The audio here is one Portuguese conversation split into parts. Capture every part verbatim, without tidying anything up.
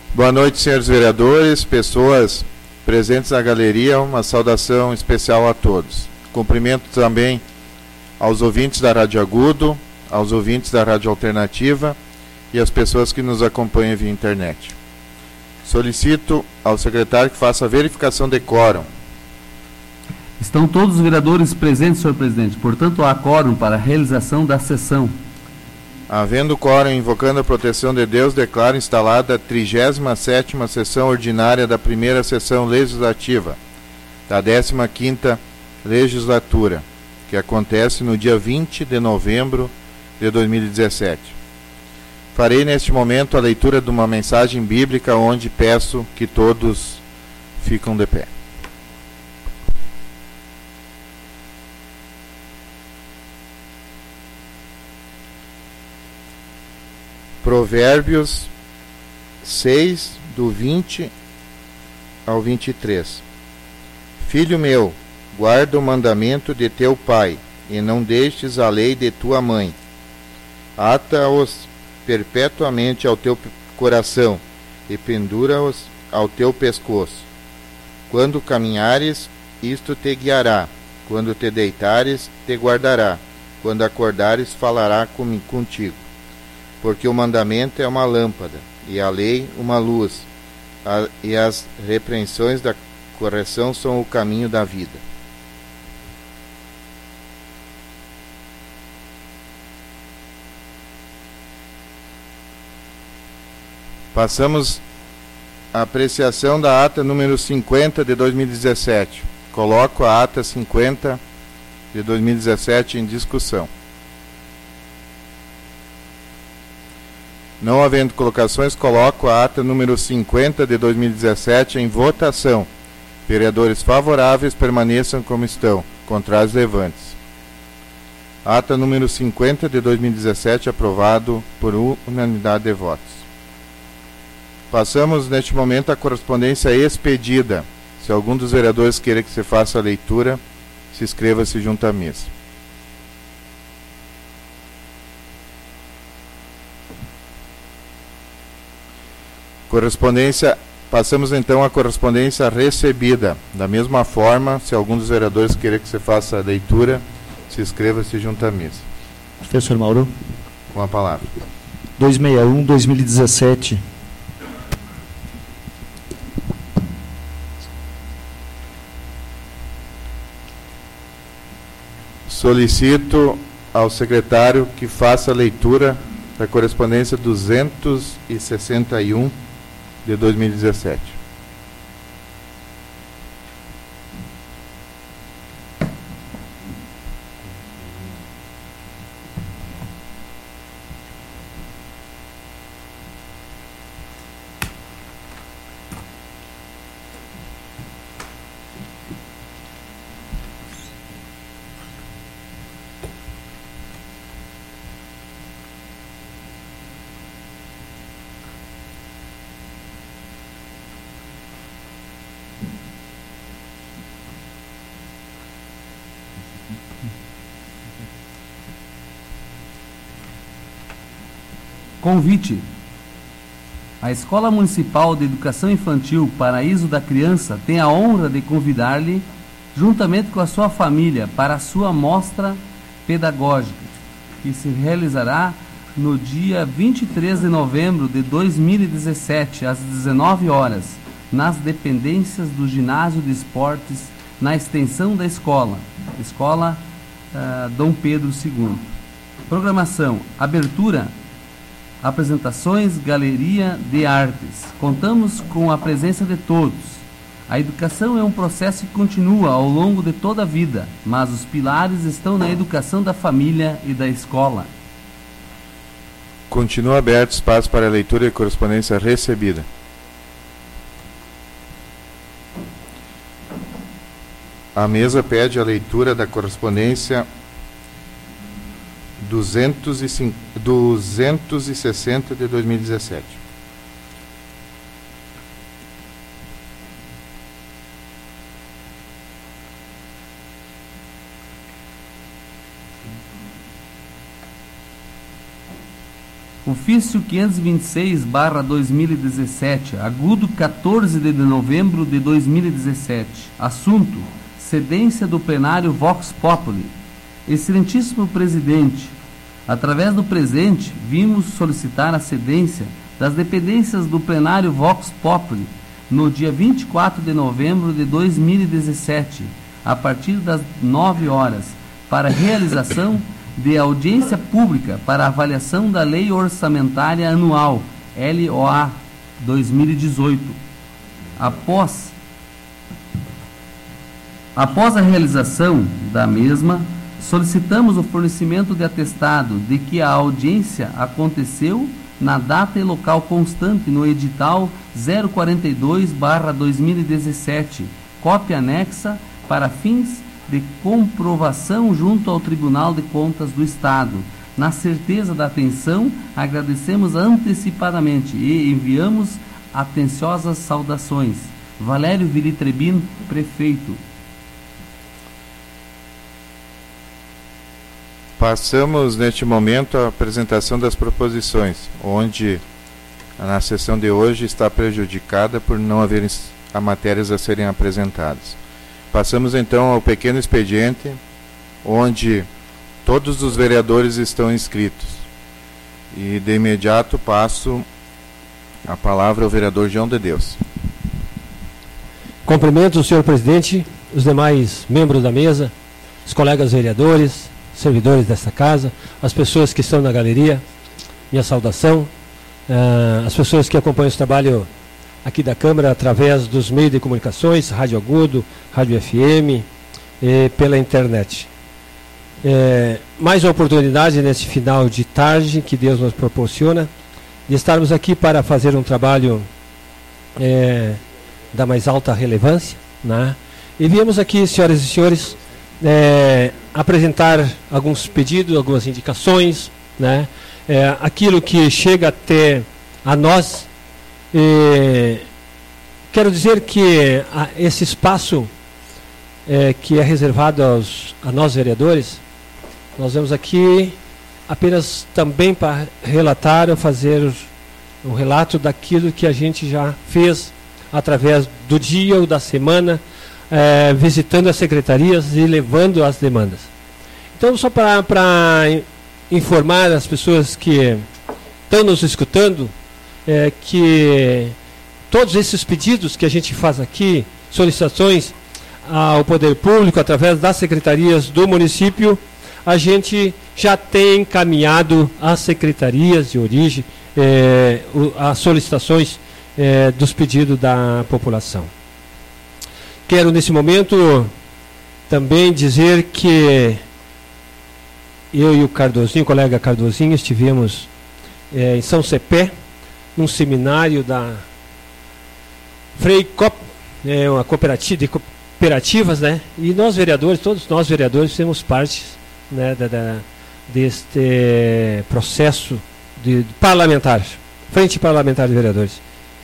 Boa noite, senhores vereadores, pessoas presentes na galeria, uma saudação especial a todos. Cumprimento também aos ouvintes da Rádio Agudo, aos ouvintes da Rádio Alternativa e às pessoas que nos acompanham via internet. Solicito ao secretário que faça a verificação de quórum. Estão todos os vereadores presentes, senhor presidente, portanto há quórum para a realização da sessão. Havendo quórum, invocando a proteção de Deus, declaro instalada a trigésima sétima sessão ordinária da primeira sessão legislativa da décima quinta legislatura, que acontece no dia vinte de novembro de dois mil e dezessete. Farei neste momento a leitura de uma mensagem bíblica, onde peço que todos fiquem de pé. Provérbios seis, do vinte ao vinte e três. Filho meu, guarda o mandamento de teu pai, e não deixes a lei de tua mãe. Ata-os perpetuamente ao teu coração, e pendura-os ao teu pescoço. Quando caminhares, isto te guiará. Quando te deitares, te guardará. Quando acordares, falará com, contigo. Porque o mandamento é uma lâmpada, e a lei uma luz, a, e as repreensões da correção são o caminho da vida. Passamos à apreciação da ata número cinquenta de dois mil e dezessete. Coloco a ata cinquenta de dois mil e dezessete em discussão. Não havendo colocações, coloco a ata número cinquenta de dois mil e dezessete em votação. Vereadores favoráveis permaneçam como estão, contrários levantes. Ata número cinquenta de dois mil e dezessete aprovado por unanimidade de votos. Passamos neste momento à correspondência expedida. Se algum dos vereadores queira que se faça a leitura, se inscreva-se junto à mesa. Correspondência, passamos então à correspondência recebida. Da mesma forma, se algum dos vereadores querer que você faça a leitura, se inscreva-se junto à mesa. Professor Mauro. Com a palavra. duzentos e sessenta e um, dois mil e dezessete. Solicito ao secretário que faça a leitura da correspondência duzentos e sessenta e um de dois mil e dezessete. Convite. A Escola Municipal de Educação Infantil Paraíso da Criança tem a honra de convidar-lhe, juntamente com a sua família, para a sua mostra pedagógica, que se realizará no dia vinte e três de novembro de dois mil e dezessete, às dezenove horas, nas dependências do Ginásio de Esportes, na extensão da escola, Escola uh, Dom Pedro segundo. Programação: abertura, apresentações, galeria de artes. Contamos com a presença de todos. A educação é um processo que continua ao longo de toda a vida, mas os pilares estão na educação da família e da escola. Continua aberto espaço para a leitura e correspondência recebida. A mesa pede a leitura da correspondência duzentos e sessenta de dois mil e dezessete. Ofício quinhentos e vinte e seis barra dois mil e dezessete, agudo quatorze de novembro de dois mil e dezessete. Assunto: cedência do plenário Vox Populi. Excelentíssimo presidente, através do presente, vimos solicitar a cedência das dependências do plenário Vox Populi no dia vinte e quatro de novembro de dois mil e dezessete, a partir das nove horas, para realização de audiência pública para avaliação da Lei Orçamentária Anual, L O A dois mil e dezoito. Após, após a realização da mesma, solicitamos o fornecimento de atestado de que a audiência aconteceu na data e local constante no edital zero quarenta e dois barra dois mil e dezessete, cópia anexa para fins de comprovação junto ao Tribunal de Contas do Estado. Na certeza da atenção, agradecemos antecipadamente e enviamos atenciosas saudações. Valério Vilitrebin, prefeito. Passamos neste momento à apresentação das proposições, onde na sessão de hoje está prejudicada por não haver a matérias a serem apresentadas. Passamos então ao pequeno expediente, onde todos os vereadores estão inscritos. E de imediato passo a palavra ao vereador João de Deus. Cumprimento o senhor presidente, os demais membros da mesa, os colegas vereadores, servidores desta casa, as pessoas que estão na galeria, minha saudação, uh, as pessoas que acompanham esse trabalho aqui da Câmara através dos meios de comunicações, Rádio Agudo, Rádio F M e pela internet. É, mais uma oportunidade nesse final de tarde que Deus nos proporciona de estarmos aqui para fazer um trabalho é, da mais alta relevância, né? E viemos aqui, senhoras e senhores, é, apresentar alguns pedidos, algumas indicações, né? É, aquilo que chega até a nós. E quero dizer que a, esse espaço é, que é reservado aos, a nós vereadores, nós vamos aqui apenas também para relatar ou fazer um relato daquilo que a gente já fez através do dia ou da semana, é, visitando as secretarias e levando as demandas. Então, só para informar as pessoas que estão nos escutando, É, que todos esses pedidos que a gente faz aqui, solicitações ao poder público através das secretarias do município, a gente já tem encaminhado às secretarias de origem é, o, as solicitações é, dos pedidos da população. Quero nesse momento também dizer que eu e o Cardozinho, o colega Cardozinho, estivemos é, em São Cepé, num seminário da Freicop, é uma cooperativa de cooperativas, né? E nós vereadores, todos nós vereadores, fizemos parte, né, da, da, deste processo de, de parlamentar, Frente Parlamentar de Vereadores.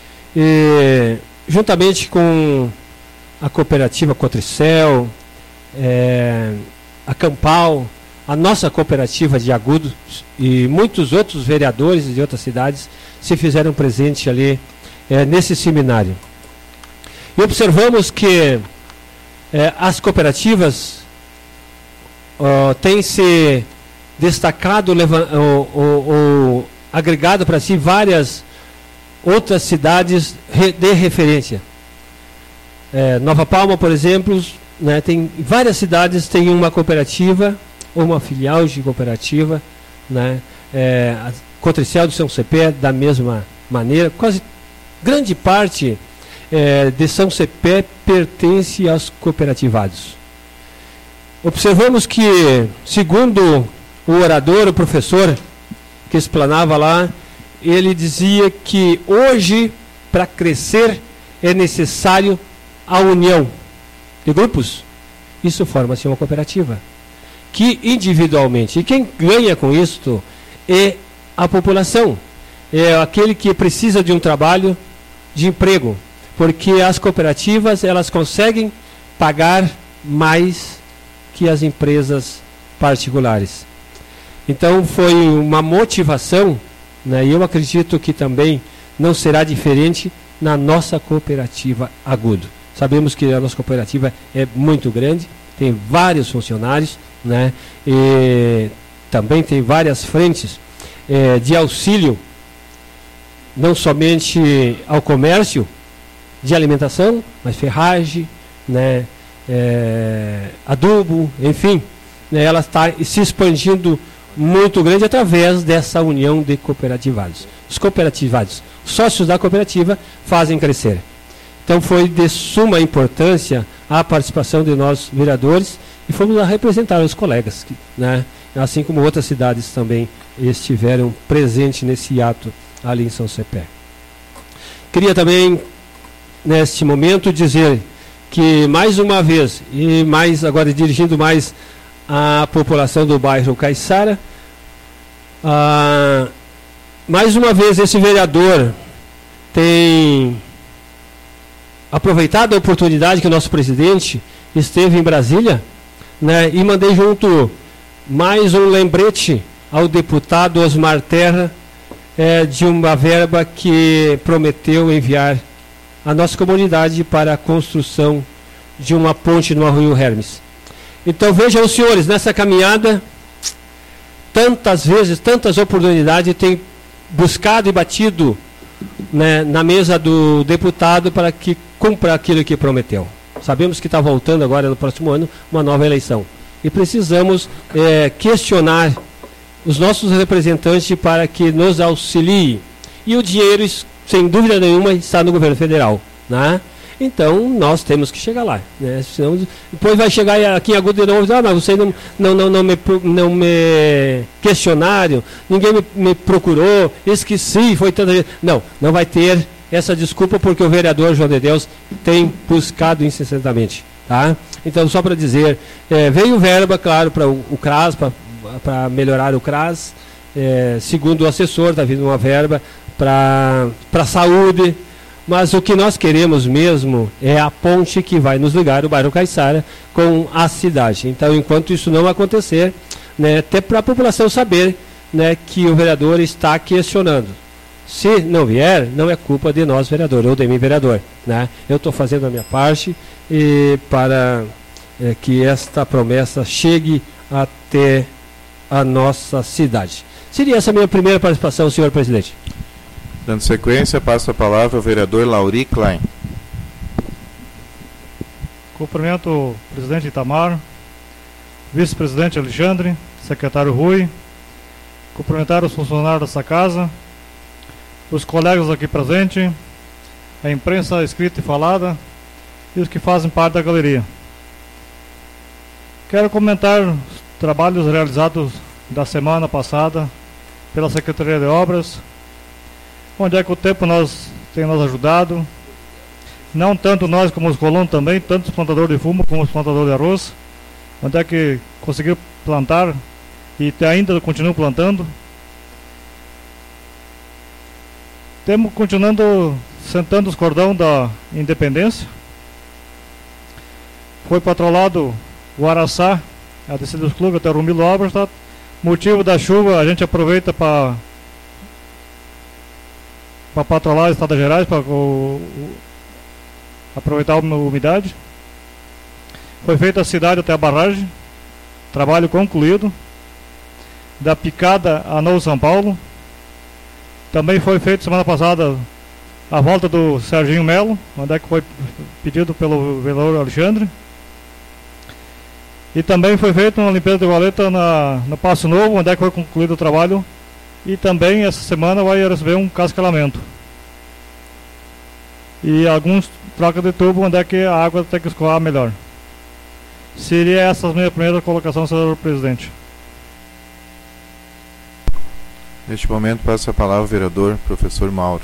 E, juntamente com a cooperativa Cotricel, é, a Campal, a nossa cooperativa de Agudo e muitos outros vereadores de outras cidades se fizeram presente ali é, nesse seminário. E observamos que é, as cooperativas ó, têm se destacado, ou, ou, ou agregado para si várias outras cidades de referência. É, Nova Palma, por exemplo, né, tem várias cidades tem uma cooperativa ou uma filial de cooperativa, né, é, a Cotricel do São Cepé da mesma maneira. Quase grande parte é, de São Cepé pertence aos cooperativados. Observamos que, segundo o orador, o professor que explanava lá, ele dizia que hoje, para crescer, é necessário a união de grupos. Isso forma-se uma cooperativa, que individualmente, e quem ganha com isto é a população, é aquele que precisa de um trabalho, de emprego, porque as cooperativas, elas conseguem pagar mais que as empresas particulares. Então foi uma motivação né? E eu acredito que também não será diferente na nossa cooperativa Agudo. Sabemos que a nossa cooperativa é muito grande, tem vários funcionários, né? E também tem várias frentes é, de auxílio, não somente ao comércio de alimentação, mas ferragem, né? É, adubo, enfim, né? Ela está se expandindo muito grande através dessa união de cooperativados. Os cooperativados, sócios da cooperativa, fazem crescer. Então foi de suma importância a participação de nós vereadores e fomos a representar os colegas, né? Assim como outras cidades também estiveram presentes nesse ato ali em São Cepé. Queria também, neste momento, dizer que mais uma vez, e mais agora dirigindo mais à população do bairro Caiçara, ah, mais uma vez esse vereador tem aproveitado a oportunidade que o nosso presidente esteve em Brasília, né, e mandei junto mais um lembrete ao deputado Osmar Terra é, de uma verba que prometeu enviar à nossa comunidade para a construção de uma ponte no Arroio Hermes. Então vejam os senhores, nessa caminhada, tantas vezes, tantas oportunidades tem buscado e batido, né, na mesa do deputado para que cumpra aquilo que prometeu. Sabemos que está voltando agora no próximo ano uma nova eleição. E precisamos é, questionar os nossos representantes para que nos auxiliem. E o dinheiro, sem dúvida nenhuma, está no governo federal, né? Então, nós temos que chegar lá, né? Senão, depois vai chegar aqui em Agudo de novo e dizer, ah, mas vocês não, não, não, não, me, não me questionaram, ninguém me, me procurou, esqueci, foi tanta gente. Não, não vai ter essa desculpa porque o vereador João de Deus tem buscado incessantemente, tá? Então, só para dizer, é, veio verba, claro, para o, o CRAS, para melhorar o CRAS, é, segundo o assessor, está vindo uma verba para a saúde, mas o que nós queremos mesmo é a ponte que vai nos ligar o bairro Caiçara com a cidade. Então, enquanto isso não acontecer, né, até para a população saber, né, que o vereador está questionando. Se não vier, não é culpa de nós, vereador, ou de mim, vereador, né? Eu estou fazendo a minha parte e para é, que esta promessa chegue até a nossa cidade. Seria essa a minha primeira participação, senhor presidente. Dando sequência, passo a palavra ao vereador Lauri Klein. Cumprimento o presidente Itamar, vice-presidente Alexandre, secretário Rui, cumprimentar os funcionários dessa casa, os colegas aqui presentes, a imprensa escrita e falada e os que fazem parte da galeria. Quero comentar os trabalhos realizados da semana passada pela Secretaria de Obras, onde é que o tempo nos, tem nos ajudado, não tanto nós como os colonos também, tanto os plantadores de fumo como os plantadores de arroz, onde é que conseguiu plantar e ainda continuam plantando. Temos continuando sentando os cordão da Independência. Foi patrolado o Araçá, a descida dos clubes até o Rumilo Alberstadt. Motivo da chuva, a gente aproveita para para patrolar o Estado Gerais, para aproveitar a umidade. Foi feita a cidade até a barragem, trabalho concluído. Da Picada a Novo São Paulo. Também foi feito semana passada a volta do Serginho Melo, onde é que foi pedido pelo vereador Alexandre. E também foi feita uma limpeza de valeta na, no Passo Novo, onde é que foi concluído o trabalho. E também essa semana vai receber um cascalamento. E alguns trocas de tubo, onde é que a água tem que escoar melhor. Seria essa a minha primeira colocação, senhor presidente. Neste momento, passo a palavra ao vereador professor Mauro.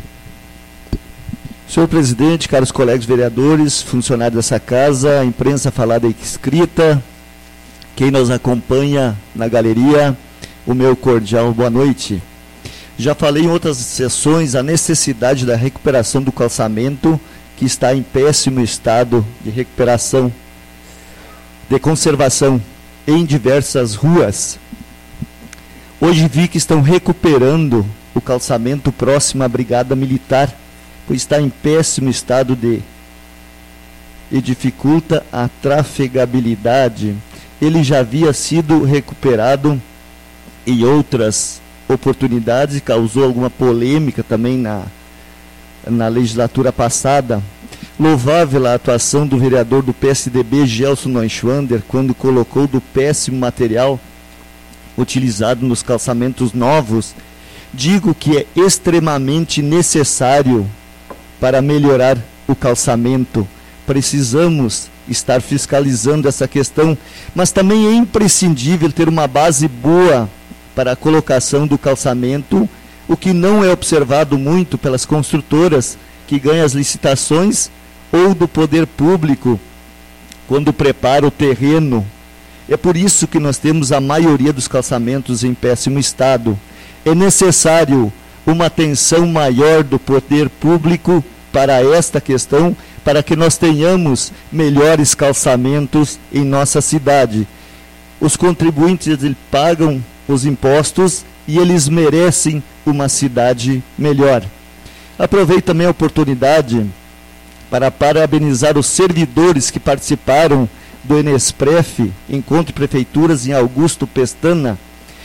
Senhor presidente, caros colegas vereadores, funcionários dessa casa, imprensa falada e escrita, quem nos acompanha na galeria, o meu cordial boa noite. Já falei em outras sessões a necessidade da recuperação do calçamento, que está em péssimo estado de recuperação, de conservação em diversas ruas. Hoje vi que estão recuperando o calçamento próximo à Brigada Militar, pois está em péssimo estado de e dificulta a trafegabilidade. Ele já havia sido recuperado em outras oportunidades e causou alguma polêmica também na, na legislatura passada. Louvável a atuação do vereador do P S D B, Gelson Neuschwander, quando colocou do péssimo material utilizado nos calçamentos novos. Digo que é extremamente necessário para melhorar o calçamento. Precisamos estar fiscalizando essa questão, mas também é imprescindível ter uma base boa para a colocação do calçamento, o que não é observado muito pelas construtoras que ganham as licitações ou do poder público quando prepara o terreno. É por isso que nós temos a maioria dos calçamentos em péssimo estado. É necessário uma atenção maior do poder público para esta questão, para que nós tenhamos melhores calçamentos em nossa cidade. Os contribuintes eles pagam os impostos e eles merecem uma cidade melhor. Aproveito também a oportunidade para parabenizar os servidores que participaram do Enespref, Encontro de Prefeituras em Augusto Pestana.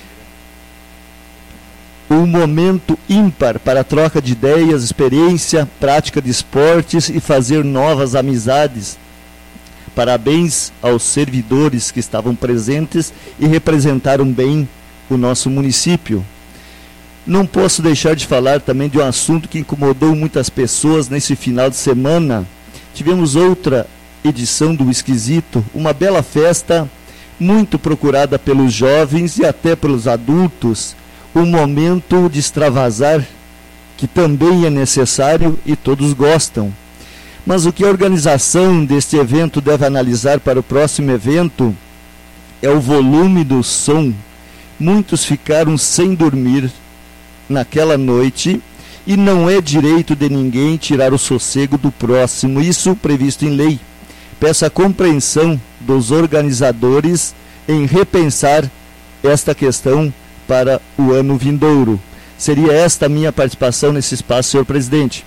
Um momento ímpar para a troca de ideias, experiência, prática de esportes e fazer novas amizades. Parabéns aos servidores que estavam presentes e representaram bem o nosso município. Não posso deixar de falar também de um assunto que incomodou muitas pessoas nesse final de semana. Tivemos outra edição do Esquisito, uma bela festa, muito procurada pelos jovens e até pelos adultos. Um momento de extravasar que também é necessário e todos gostam. Mas o que a organização deste evento deve analisar para o próximo evento é o volume do som. Muitos ficaram sem dormir naquela noite e não é direito de ninguém tirar o sossego do próximo, isso previsto em lei. Peço a compreensão dos organizadores em repensar esta questão para o ano vindouro. Seria esta a minha participação nesse espaço, senhor presidente.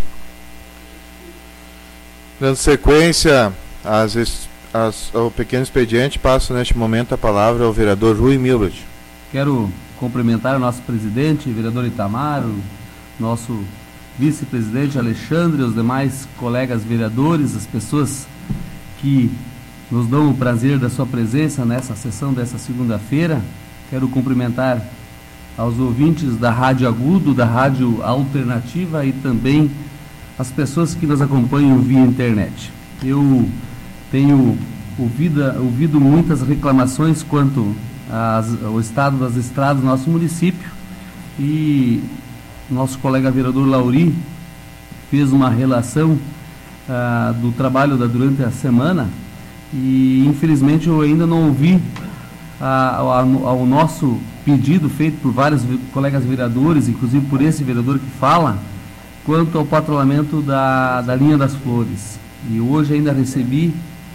Dando sequência às, às, ao pequeno expediente, passo neste momento a palavra ao vereador Rui Milbert. Quero cumprimentar o nosso presidente, vereador Itamar, o nosso vice-presidente Alexandre, os demais colegas vereadores, as pessoas que nos dão o prazer da sua presença nessa sessão dessa segunda-feira. Quero cumprimentar aos ouvintes da Rádio Agudo, da Rádio Alternativa e também as pessoas que nos acompanham via internet. Eu tenho ouvido, ouvido muitas reclamações quanto às, ao estado das estradas do nosso município e nosso colega vereador Lauri fez uma relação ah, do trabalho da, durante a semana e infelizmente eu ainda não ouvi ao, ao nosso pedido feito por vários colegas vereadores, inclusive por esse vereador que fala, quanto ao patrulhamento da, da linha das Flores. E hoje ainda recebi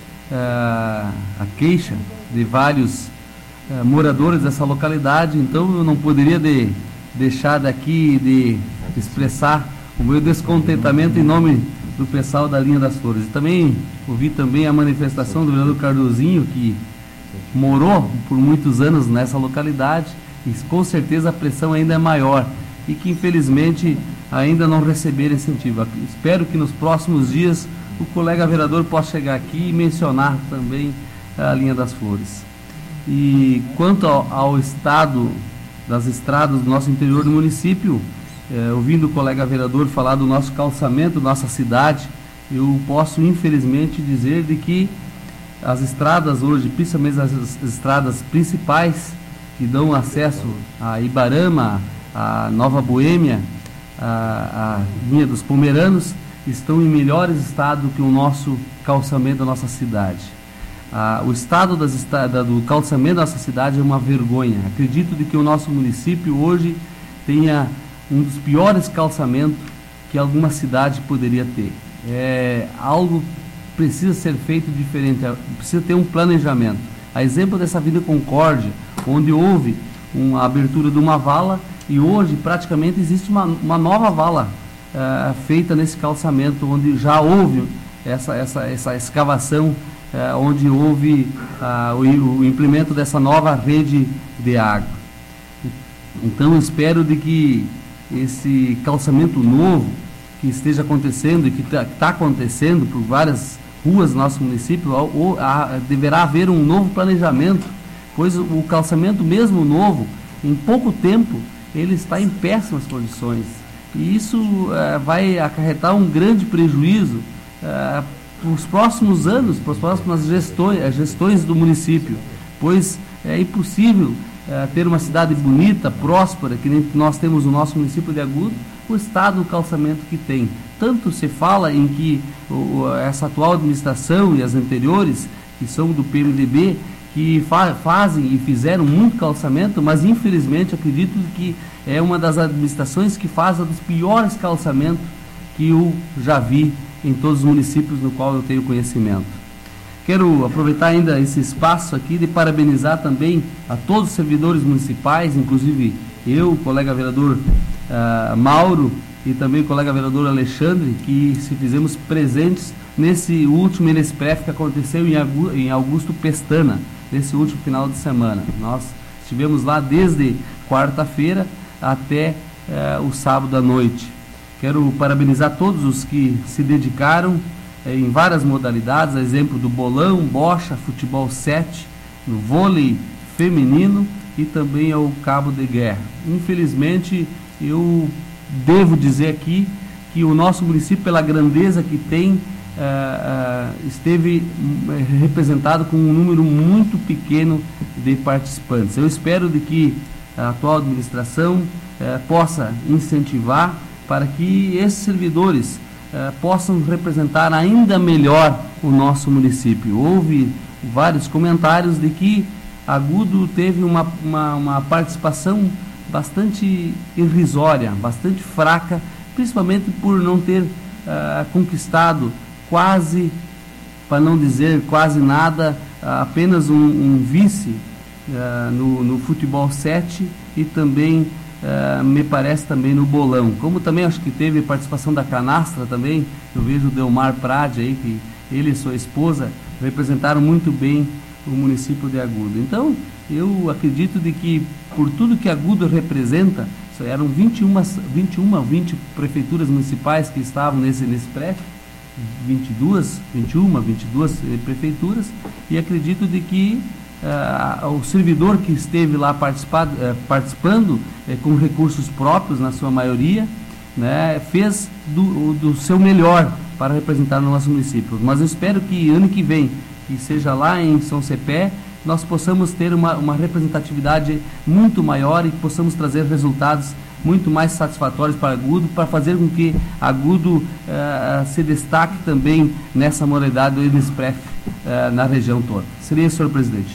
uh, a queixa de vários uh, moradores dessa localidade, então eu não poderia de, deixar daqui de expressar o meu descontentamento em nome do pessoal da linha das Flores. E também ouvi também a manifestação do vereador Cardozinho, que morou por muitos anos nessa localidade e com certeza a pressão ainda é maior e que infelizmente ainda não receberam incentivo. Espero que nos próximos dias o colega vereador possa chegar aqui e mencionar também a linha das Flores. E quanto ao, ao estado das estradas do nosso interior do município, é, ouvindo o colega vereador falar do nosso calçamento, nossa cidade, eu posso infelizmente dizer de que as estradas hoje, principalmente as estradas principais que dão acesso a Ibarama, a Nova Boêmia, a, a linha dos Pomeranos, estão em melhores estado que o nosso calçamento da nossa cidade. Ah, o estado das, do calçamento da nossa cidade é uma vergonha. Acredito de que o nosso município hoje tenha um dos piores calçamentos que alguma cidade poderia ter. É algo precisa ser feito diferente, precisa ter um planejamento. A exemplo dessa Avenida Concórdia, onde houve uma abertura de uma vala, e hoje praticamente existe uma, uma nova vala uh, feita nesse calçamento, onde já houve essa, essa, essa escavação, uh, onde houve uh, o, o implemento dessa nova rede de água. Então espero de que esse calçamento novo que esteja acontecendo e que está tá acontecendo por várias ruas do nosso município, ou, ou, a, deverá haver um novo planejamento, pois o, o calçamento mesmo novo, em pouco tempo, ele está em péssimas condições. E isso uh, vai acarretar um grande prejuízo uh, para os próximos anos, para as próximas gestões, gestões do município, pois é impossível uh, ter uma cidade bonita, próspera, que nem nós temos no nosso município de Agudo, o estado do calçamento que tem. Tanto se fala em que o, essa atual administração e as anteriores, que são do P M D B, que fa fazem e fizeram muito calçamento, mas infelizmente acredito que é uma das administrações que faz um dos piores calçamentos que eu já vi em todos os municípios no qual eu tenho conhecimento. Quero aproveitar ainda esse espaço aqui de parabenizar também a todos os servidores municipais, inclusive eu, o colega vereador uh, Mauro e também o colega vereador Alexandre, que se fizemos presentes nesse último Enespref que aconteceu em, Agu em Augusto Pestana, nesse último final de semana. Nós estivemos lá desde quarta-feira até uh, o sábado à noite. Quero parabenizar todos os que se dedicaram eh, em várias modalidades, a exemplo do bolão, bocha, futebol sete, no vôlei feminino e também ao cabo de guerra. Infelizmente, eu devo dizer aqui que o nosso município, pela grandeza que tem, uh, uh, esteve uh, representado com um número muito pequeno de participantes. Eu espero de que a atual administração uh, possa incentivar para que esses servidores uh, possam representar ainda melhor o nosso município. Houve vários comentários de que Agudo teve uma, uma, uma participação bastante irrisória, bastante fraca, principalmente por não ter uh, conquistado quase, para não dizer quase nada, uh, apenas um, um vice uh, no, no futebol sete e também, uh, me parece, também no bolão. Como também acho que teve participação da canastra também, eu vejo o Delmar Prade aí, que ele e sua esposa representaram muito bem o município de Agudo. Então, eu acredito de que, por tudo que Agudo representa, eram vinte e uma, vinte e uma, vinte prefeituras municipais que estavam nesse, nesse pré, vinte e duas, vinte e uma, vinte e duas prefeituras, e acredito de que uh, o servidor que esteve lá participado, uh, participando uh, com recursos próprios, na sua maioria, né, fez do, do seu melhor para representar o nosso município. Mas eu espero que ano que vem, que seja lá em São Cepé, nós possamos ter uma, uma representatividade muito maior e que possamos trazer resultados muito mais satisfatórios para Agudo, para fazer com que Agudo uh, se destaque também nessa modalidade do Enespref uh, na região toda. Seria isso, senhor presidente.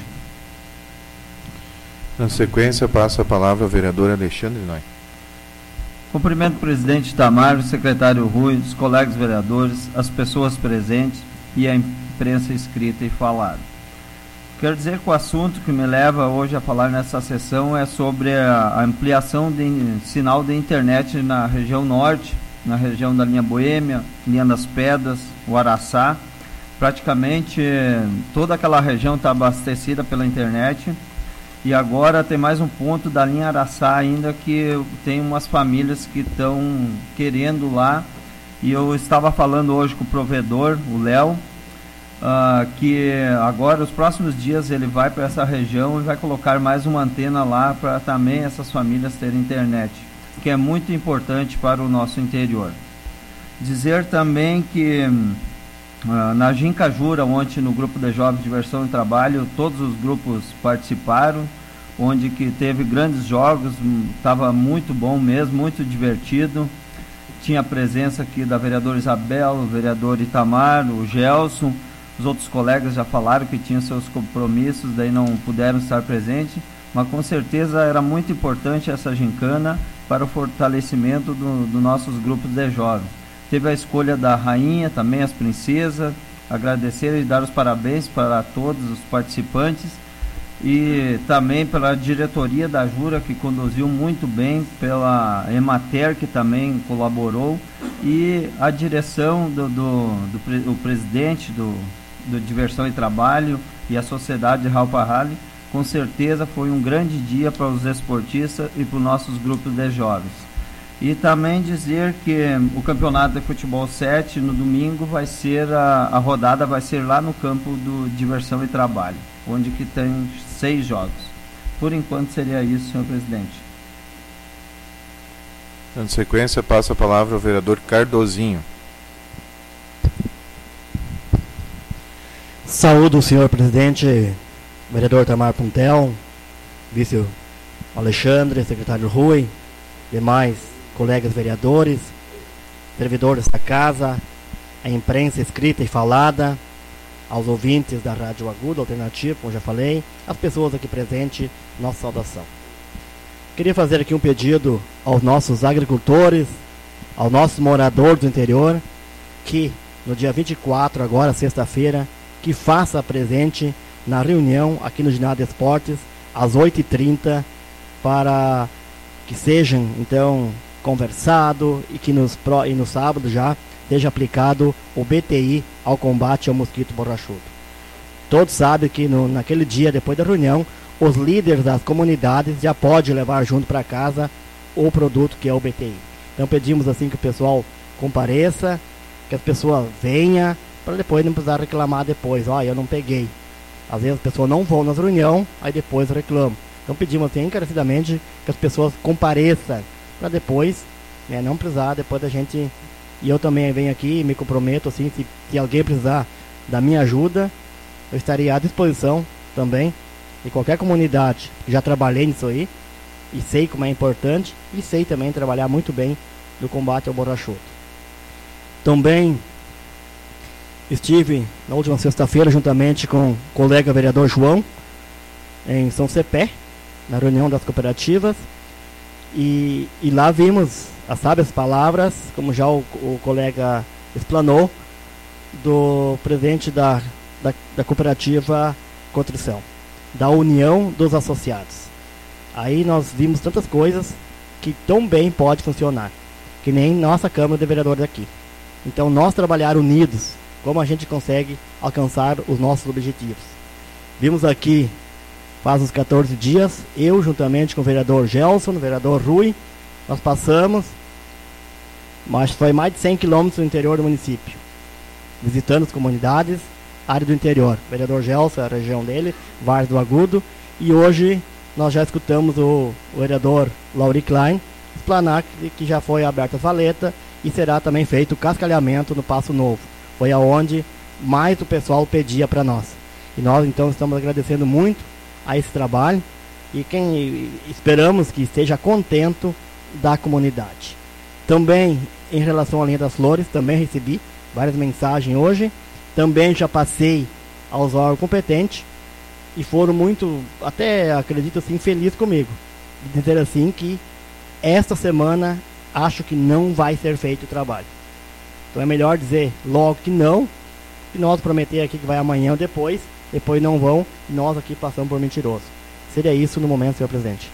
Na sequência, passo a palavra ao vereador Alexandre Noy. Cumprimento o presidente Itamar, o secretário Rui, os colegas vereadores, as pessoas presentes e a imprensa escrita e falada. Quero dizer que o assunto que me leva hoje a falar nessa sessão é sobre a, a ampliação de sinal de internet na região norte, na região da linha Boêmia, linha das Pedras, o Araçá. Praticamente toda aquela região está abastecida pela internet e agora tem mais um ponto da linha Araçá ainda que tem umas famílias que estão querendo lá, e eu estava falando hoje com o provedor, o Léo, Uh, que agora, os próximos dias, ele vai para essa região e vai colocar mais uma antena lá para também essas famílias terem internet, que é muito importante para o nosso interior. Dizer também que uh, na Gincajura, ontem no grupo de Jovens Diversão e Trabalho, todos os grupos participaram, onde que teve grandes jogos, estava muito bom mesmo, muito divertido. Tinha a presença aqui da vereadora Isabel, o vereador Itamar, o Gelson. Os outros colegas já falaram que tinham seus compromissos, daí não puderam estar presentes, mas com certeza era muito importante essa gincana para o fortalecimento dos do nossos grupos de jovens. Teve a escolha da rainha, também as princesas, agradecer e dar os parabéns para todos os participantes, e também pela diretoria da Jura, que conduziu muito bem, pela Emater, que também colaborou, e a direção do, do, do o presidente do, do Diversão e Trabalho e a Sociedade Raul Parrali. Com certeza foi um grande dia para os esportistas e para os nossos grupos de jovens. E também dizer que o campeonato de futebol sete no domingo vai ser, a, a rodada vai ser lá no campo do Diversão e Trabalho, onde que tem seis jogos. Por enquanto seria isso, senhor presidente. Na sequência, passa a palavra ao vereador Cardozinho. Saúdo o senhor presidente, vereador Tamar Puntel, vice Alexandre, secretário Rui, demais colegas vereadores, servidores da casa, a imprensa escrita e falada, aos ouvintes da Rádio Agudo Alternativo, como já falei, as pessoas aqui presentes, nossa saudação. Queria fazer aqui um pedido aos nossos agricultores, aos nossos moradores do interior, que no dia vinte e quatro, agora sexta-feira, que faça presente na reunião aqui no Ginásio de Esportes, às oito e trinta, para que sejam, então, conversado e que nos, e no sábado já seja aplicado o B T I ao combate ao mosquito borrachudo. Todos sabem que no, naquele dia, depois da reunião, os líderes das comunidades já podem levar junto para casa o produto que é o B T I. Então pedimos assim que o pessoal compareça, que as pessoas venham, para depois não precisar reclamar depois. Ó, oh, eu não peguei. Às vezes as pessoas não vão nas reuniões, aí depois reclamam. Então pedimos assim encarecidamente que as pessoas compareçam, para depois, né, não precisar depois da gente. E eu também venho aqui e me comprometo, assim, se, se alguém precisar da minha ajuda, eu estaria à disposição também. E qualquer comunidade, já trabalhei nisso aí, e sei como é importante, e sei também trabalhar muito bem no combate ao borrachudo. Também estive na última sexta-feira juntamente com o colega vereador João, em São Cepé, na reunião das cooperativas, e, e lá vimos as sábias palavras, como já o, o colega explanou, do presidente da, da, da cooperativa Contrição, da União dos Associados. Aí nós vimos tantas coisas que tão bem pode funcionar, que nem nossa Câmara de Vereadores aqui. Então nós trabalhar unidos, como a gente consegue alcançar os nossos objetivos. Vimos aqui, faz uns quatorze dias, eu juntamente com o vereador Gelson, o vereador Rui, nós passamos, mas foi mais de cem quilômetros no interior do município, visitando as comunidades, área do interior. O vereador Gelson, a região dele, Vars do Agudo, e hoje nós já escutamos o, o vereador Lauri Klein explanar que, que já foi aberta a valeta e será também feito o cascalhamento no Passo Novo. Foi aonde mais o pessoal pedia para nós. E nós então estamos agradecendo muito a esse trabalho e quem e esperamos que esteja contento da comunidade. Também em relação à linha das flores, também recebi várias mensagens hoje. Também já passei aos órgãos competentes e foram muito, até acredito assim, felizes comigo. De dizer assim que esta semana acho que não vai ser feito o trabalho. Então é melhor dizer logo que não, e nós prometer aqui que vai amanhã ou depois, depois não vão, e nós aqui passamos por mentiroso. Seria isso no momento, senhor presidente.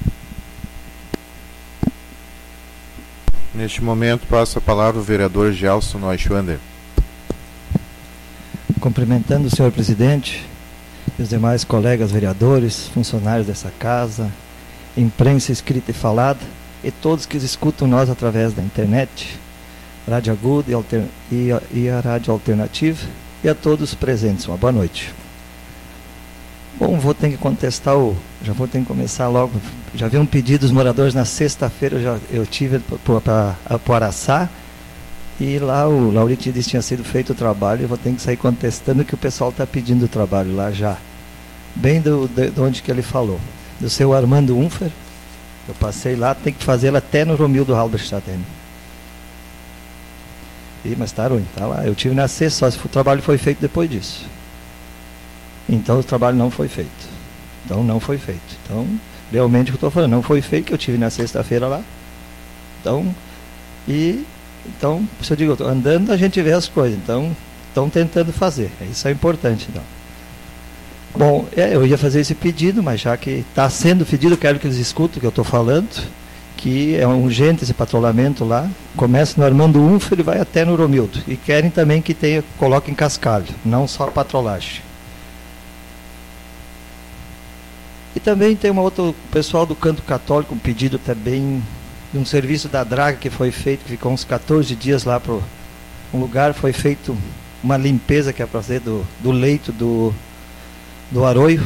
Neste momento, passa a palavra o vereador Gelson Neuschwander. Cumprimentando o senhor presidente, e os demais colegas vereadores, funcionários dessa casa, imprensa escrita e falada, e todos que escutam nós através da internet, Rádio Agudo e, alter, e, a, e a Rádio Alternativa, e a todos presentes. Uma boa noite. Bom, vou ter que contestar o... Já vou ter que começar logo. Já vi um pedido dos moradores na sexta-feira, eu, já, eu tive para o Araçá, e lá o Lauriti disse que tinha sido feito o trabalho, eu vou ter que sair contestando que o pessoal está pedindo o trabalho lá já. Bem do, de, de onde que ele falou. Do seu Armando Unfer, eu passei lá, tem que fazê-lo até no Romildo Halberstadt. E, mas está ruim, tá lá. Eu tive na sexta, só se o trabalho foi feito depois disso. Então o trabalho não foi feito. Então não foi feito. Então, realmente o que eu estou falando, não foi feito, que eu tive na sexta-feira lá. Então, e então, se eu digo, eu tô andando, a gente vê as coisas. Então, estão tentando fazer. Isso é importante, então. Bom, é, eu ia fazer esse pedido, mas já que está sendo pedido, eu quero que eles escutem o que eu estou falando, que é urgente esse patrulhamento lá. Começa no Armando Unfo, ele vai até no Romildo. E querem também que tenha, coloquem cascalho, não só patrolagem. E também tem uma outra, o pessoal do Canto Católico, um pedido também de um serviço da Draga que foi feito, que ficou uns quatorze dias lá para um lugar, foi feito uma limpeza que é para fazer do, do leito do, do Arroio.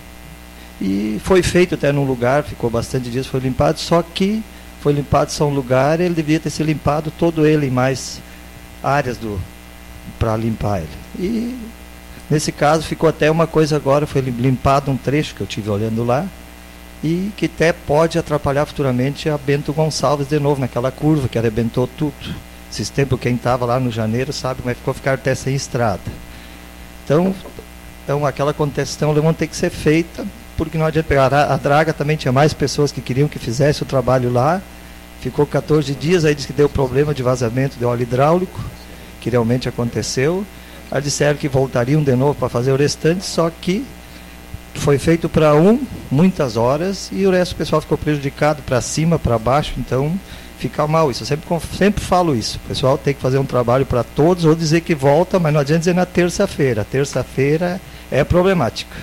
E foi feito até num lugar, ficou bastante dias, foi limpado, só que foi limpado só um lugar, ele devia ter sido limpado todo ele em mais áreas para limpar ele. E nesse caso ficou até uma coisa agora, foi limpado um trecho que eu estive olhando lá, e que até pode atrapalhar futuramente a Bento Gonçalves de novo, naquela curva que arrebentou tudo. Esses tempos, quem estava lá no janeiro sabe como é que ficou ficar até sem estrada. Então, então aquela contestação vão ter que ser feita, porque não adianta pegar. A, a Draga também tinha mais pessoas que queriam que fizesse o trabalho lá, ficou quatorze dias, aí disse que deu problema de vazamento de óleo hidráulico, que realmente aconteceu. Aí disseram que voltariam de novo para fazer o restante, só que foi feito para um, muitas horas, e o resto do pessoal ficou prejudicado para cima, para baixo, então fica mal isso. Eu sempre, sempre falo isso, o pessoal tem que fazer um trabalho para todos, ou dizer que volta, mas não adianta dizer na terça-feira. Terça-feira é problemática.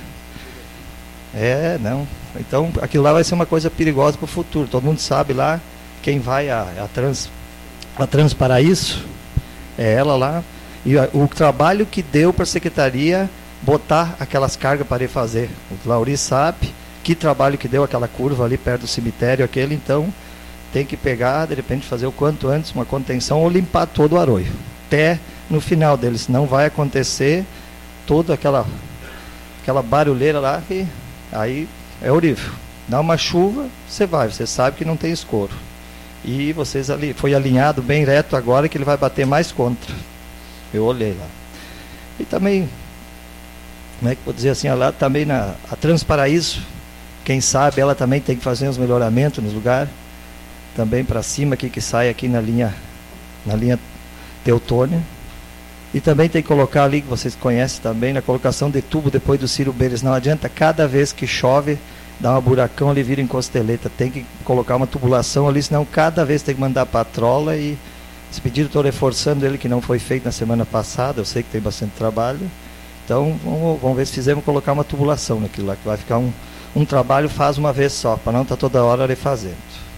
É, não. Então, aquilo lá vai ser uma coisa perigosa para o futuro. Todo mundo sabe lá, quem vai a, a, trans, a Transparaíso, é ela lá, e a, o trabalho que deu para a secretaria botar aquelas cargas para refazer. O Lauri sabe que trabalho que deu aquela curva ali perto do cemitério, aquele, então tem que pegar, de repente fazer o quanto antes uma contenção ou limpar todo o arroio. Até no final deles, não vai acontecer toda aquela, aquela barulheira lá que aí é horrível. Dá uma chuva, você vai, você sabe que não tem escoro. E vocês ali, foi alinhado bem reto agora que ele vai bater mais contra. Eu olhei lá. E também, como é que vou dizer assim, lá também na a Transparaíso, quem sabe ela também tem que fazer uns melhoramentos nos lugares. Também para cima aqui, que sai aqui na linha, na linha Teutônia. E também tem que colocar ali, que vocês conhecem também, na colocação de tubo depois do Ciro Beires. Não adianta, cada vez que chove, dá uma buracão ali, vira em costeleta. Tem que colocar uma tubulação ali, senão cada vez tem que mandar patrola. E esse pedido estou reforçando ele, que não foi feito na semana passada, eu sei que tem bastante trabalho. Então vamos, vamos ver se fizemos colocar uma tubulação naquilo lá, que vai ficar um, um trabalho, faz uma vez só, para não estar tá toda hora refazendo.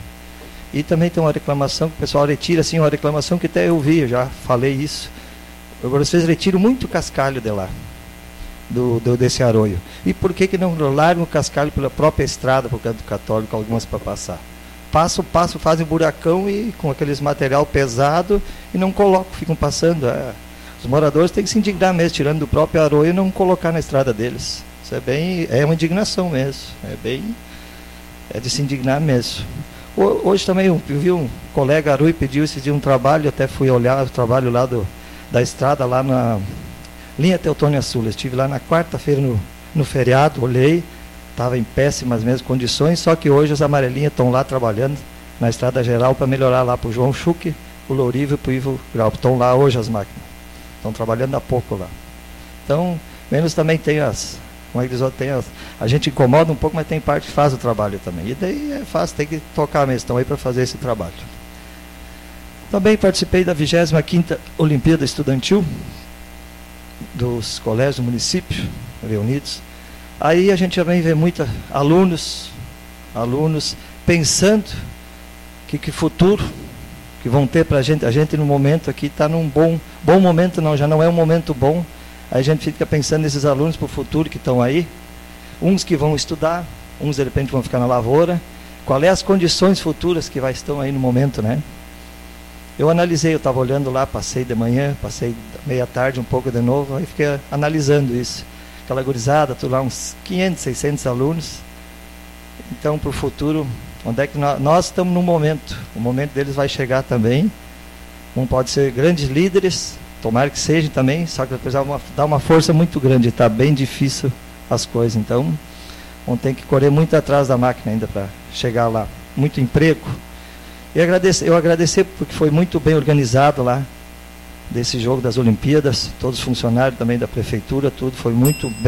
E também tem uma reclamação, que o pessoal retira, assim, uma reclamação que até eu vi, eu já falei isso. Vocês retiram muito cascalho de lá, do, do, desse arroio. E por que que não largam o cascalho pela própria estrada, por Canto Católico, algumas para passar? Passo, passo, fazem buracão e com aqueles material pesado e não colocam, ficam passando. É. Os moradores têm que se indignar mesmo, tirando do próprio arroio e não colocar na estrada deles. Isso é bem, é uma indignação mesmo, é bem, é de se indignar mesmo. Hoje também eu vi um colega Arui pediu esse dia um trabalho, até fui olhar o trabalho lá do, da estrada, lá na linha Teutônia Sul. Eu estive lá na quarta-feira no, no feriado, olhei, estava em péssimas mesmo condições, só que hoje as amarelinhas estão lá trabalhando na estrada geral para melhorar lá para o João Chuque, o Lourível e para o Ivo Grau. Estão lá hoje as máquinas, estão trabalhando há pouco lá. Então, menos também tem as... Como é que diz, tem as, a gente incomoda um pouco, mas tem parte que faz o trabalho também. E daí é fácil, tem que tocar mesmo, estão aí para fazer esse trabalho. Também participei da vigésima quinta Olimpíada Estudantil, dos colégios do município, reunidos. Aí a gente também vê muitos alunos, alunos pensando que, que futuro que vão ter para a gente. A gente no momento aqui está num bom, bom momento, não, já não é um momento bom. Aí a gente fica pensando nesses alunos para o futuro que estão aí, uns que vão estudar, uns de repente vão ficar na lavoura. Qual é as condições futuras que vai estão aí no momento, né? Eu analisei, eu estava olhando lá, passei de manhã, passei meia tarde um pouco de novo, aí fiquei analisando isso. Aquela gurizada, tudo lá, uns quinhentos, seiscentos alunos. Então, para o futuro, onde é que nós, nós estamos no momento? O momento deles vai chegar também. Um pode ser grandes líderes, tomara que seja também, só que depois dá uma, dá uma força muito grande, está bem difícil as coisas, então vão ter que correr muito atrás da máquina ainda para chegar lá. Muito emprego. E agradecer, eu agradecer porque foi muito bem organizado lá, desse jogo das Olimpíadas, todos os funcionários também da prefeitura, tudo foi muito bem.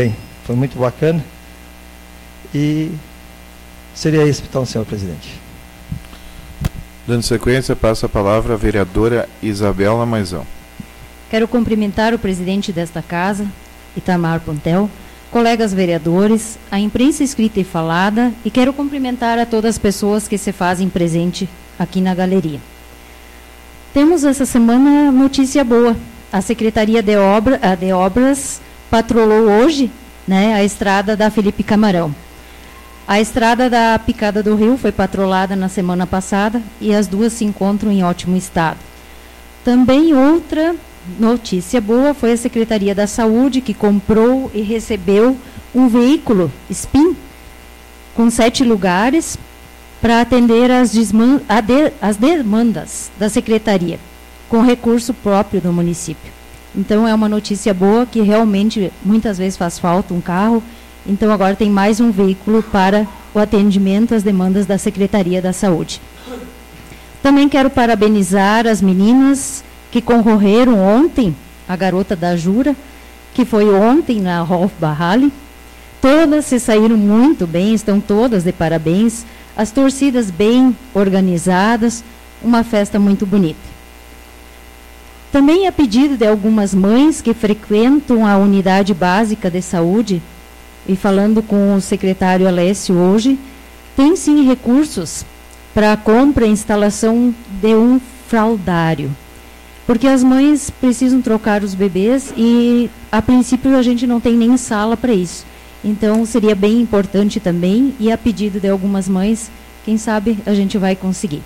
foi muito bacana. E seria isso então, senhor presidente. Dando sequência, passa a palavra à vereadora Isabela Maisão. Quero cumprimentar o presidente desta casa, Itamar Puntel, colegas vereadores, a imprensa escrita e falada, e quero cumprimentar a todas as pessoas que se fazem presente aqui na galeria. Temos essa semana notícia boa. A Secretaria de, Obra, de Obras patrolou hoje, né, a estrada da Felipe Camarão. A estrada da Picada do Rio foi patrolada na semana passada e as duas se encontram em ótimo estado. Também outra notícia boa foi a Secretaria da Saúde, que comprou e recebeu um veículo S P I N com sete lugares para atender as, desman- de- as demandas da Secretaria, com recurso próprio do município. Então, é uma notícia boa, que realmente muitas vezes faz falta um carro. Então, agora tem mais um veículo para o atendimento às demandas da Secretaria da Saúde. Também quero parabenizar as meninas que concorreram ontem, a garota da Jura, que foi ontem na Rolf Barrali. Todas se saíram muito bem, estão todas de parabéns. As torcidas bem organizadas, uma festa muito bonita. Também a pedido de algumas mães que frequentam a unidade básica de saúde, e falando com o secretário Alessio hoje, tem sim recursos para a compra e instalação de um fraldário. Porque as mães precisam trocar os bebês e, a princípio, a gente não tem nem sala para isso. Então, seria bem importante também, e a pedido de algumas mães, quem sabe a gente vai conseguir.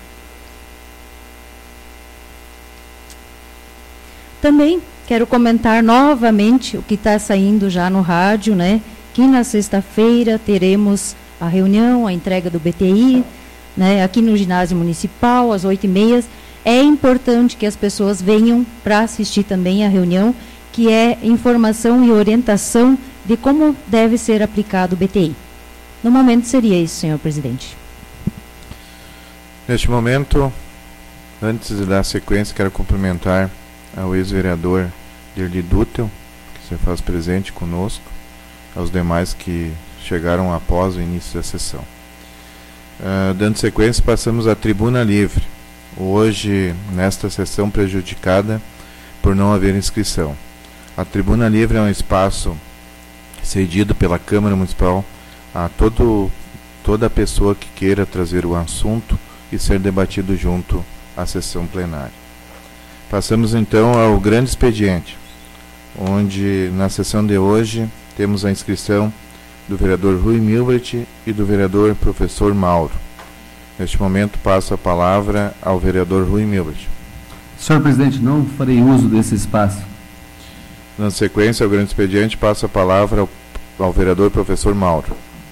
Também quero comentar novamente o que está saindo já no rádio, né? Que na sexta-feira teremos a reunião, a entrega do B T I, né? Aqui no ginásio municipal, às oito e meia. É importante que as pessoas venham para assistir também a reunião, que é informação e orientação de como deve ser aplicado o B T I. No momento seria isso, senhor presidente. Neste momento, antes de dar sequência, quero cumprimentar ao ex-vereador Dirli Dutel, que se faz presente conosco, aos demais que chegaram após o início da sessão. Uh, dando sequência, passamos à tribuna livre, hoje nesta sessão prejudicada por não haver inscrição. A tribuna livre é um espaço cedido pela Câmara Municipal a todo, toda pessoa que queira trazer o assunto e ser debatido junto à sessão plenária. Passamos então ao grande expediente, onde na sessão de hoje temos a inscrição do vereador Rui Milbert e do vereador professor Mauro. Neste momento passo a palavra ao vereador Rui Milbert. Senhor presidente, não farei uso desse espaço. Na sequência, ao grande expediente, passo a palavra ao, ao vereador professor Mauro.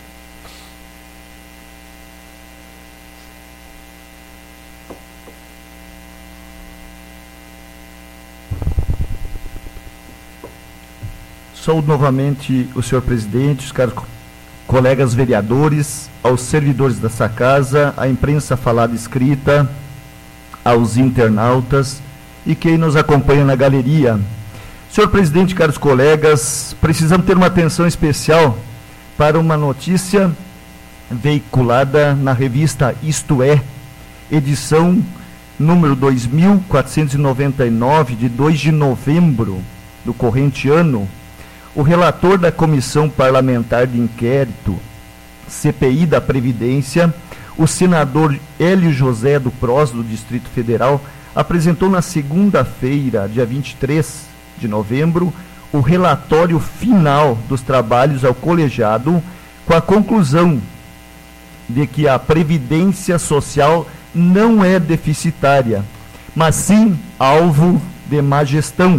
Saúdo novamente o senhor presidente, os caros colegas vereadores, aos servidores dessa casa, à imprensa falada e escrita, aos internautas e quem nos acompanha na galeria. Senhor presidente, caros colegas, precisamos ter uma atenção especial para uma notícia veiculada na revista Isto É, edição número dois mil quatrocentos e noventa e nove, de dois de novembro do corrente ano. O relator da Comissão Parlamentar de Inquérito, C P I da Previdência, o senador Hélio José do P R O S do Distrito Federal, apresentou na segunda-feira, dia vinte e três de novembro, o relatório final dos trabalhos ao colegiado, com a conclusão de que a Previdência Social não é deficitária, mas sim alvo de má gestão.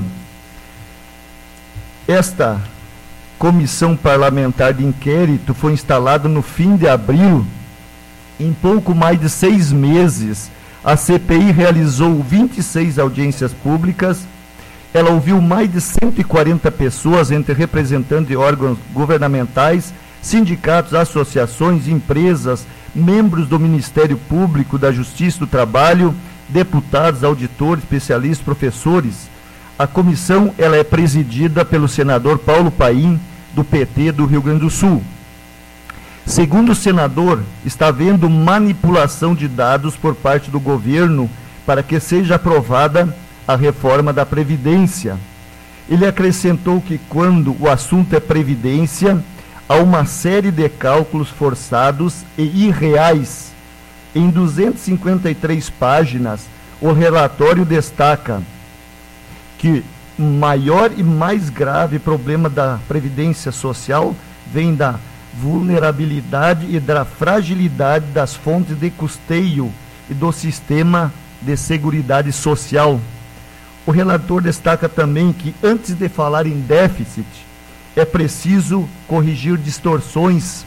Esta comissão parlamentar de inquérito foi instalada no fim de abril. Em pouco mais de seis meses, a C P I realizou vinte e seis audiências públicas. Ela ouviu mais de cento e quarenta pessoas, entre representantes de órgãos governamentais, sindicatos, associações, empresas, membros do Ministério Público, da Justiça e do Trabalho, deputados, auditores, especialistas, professores. A comissão ela é presidida pelo senador Paulo Paim, do P T do Rio Grande do Sul. Segundo o senador, está havendo manipulação de dados por parte do governo para que seja aprovada a reforma da Previdência. Ele acrescentou que quando o assunto é Previdência, há uma série de cálculos forçados e irreais. Em duzentas e cinquenta e três páginas, o relatório destaca que o maior e mais grave problema da Previdência Social vem da vulnerabilidade e da fragilidade das fontes de custeio e do sistema de seguridade social. O relator destaca também que, antes de falar em déficit, é preciso corrigir distorções.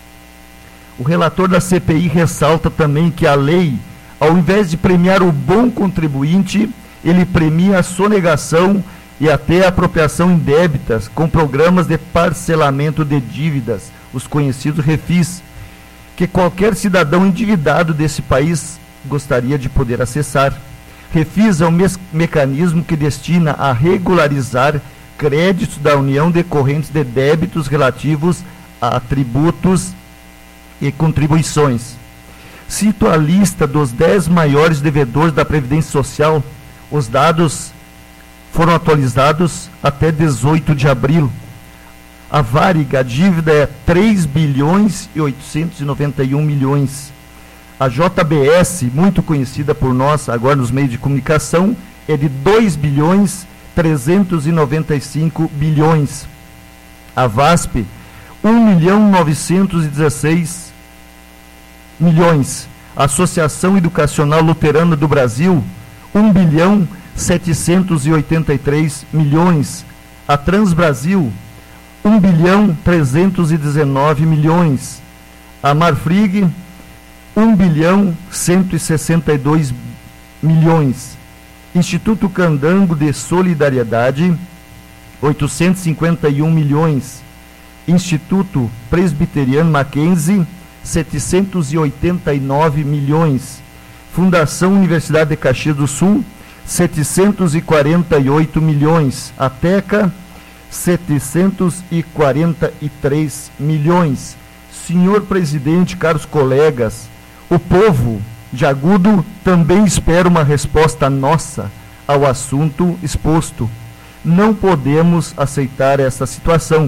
O relator da C P I ressalta também que a lei, ao invés de premiar o bom contribuinte, ele premia a sonegação e até a apropriação indébitas com programas de parcelamento de dívidas, os conhecidos refis, que qualquer cidadão endividado desse país gostaria de poder acessar. Refis é um me mecanismo que destina a regularizar créditos da União decorrentes de débitos relativos a tributos e contribuições. Cito a lista dos dez maiores devedores da Previdência Social. Os dados foram atualizados até dezoito de abril. A Varig, a dívida é três bilhões e oitocentos e noventa e um milhões. A J B S, muito conhecida por nós agora nos meios de comunicação, é de dois bilhões trezentos e noventa e cinco bilhões. A VASP, um milhão novecentos e dezesseis milhões. A Associação Educacional Luterana do Brasil, um bilhão setecentos e oitenta e três milhões. A Transbrasil, um bilhão trezentos e dezenove milhões. A Marfrig, um bilhão cento e sessenta e dois milhões. Instituto Candango de Solidariedade, oitocentos e cinquenta e um milhões. Instituto Presbiteriano Mackenzie, setecentos e oitenta e nove milhões. Fundação Universidade de Caxias do Sul, setecentos e quarenta e oito milhões. A TECA, setecentos e quarenta e três milhões. Senhor presidente, caros colegas, o povo de Agudo também espera uma resposta nossa ao assunto exposto. Não podemos aceitar essa situação.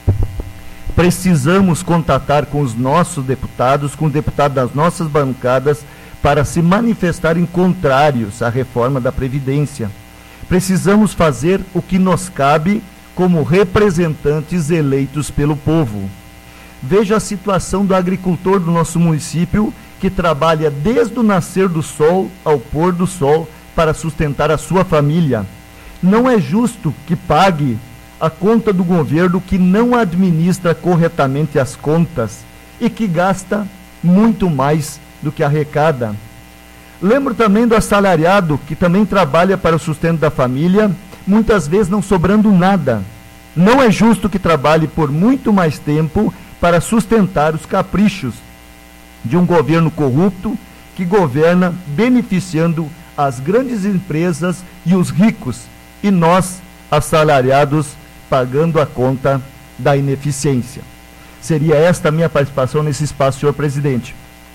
Precisamos contatar com os nossos deputados, com os deputados das nossas bancadas, para se manifestarem contrários à reforma da Previdência. Precisamos fazer o que nos cabe como representantes eleitos pelo povo. Veja a situação do agricultor do nosso município, que trabalha desde o nascer do sol ao pôr do sol para sustentar a sua família. Não é justo que pague a conta do governo que não administra corretamente as contas e que gasta muito mais do que arrecada. Lembro também do assalariado, que também trabalha para o sustento da família, muitas vezes não sobrando nada. Não é justo que trabalhe por muito mais tempo para sustentar os caprichos de um governo corrupto que governa beneficiando as grandes empresas e os ricos, e nós, assalariados, pagando a conta da ineficiência. Seria esta a minha participação nesse espaço, senhor presidente.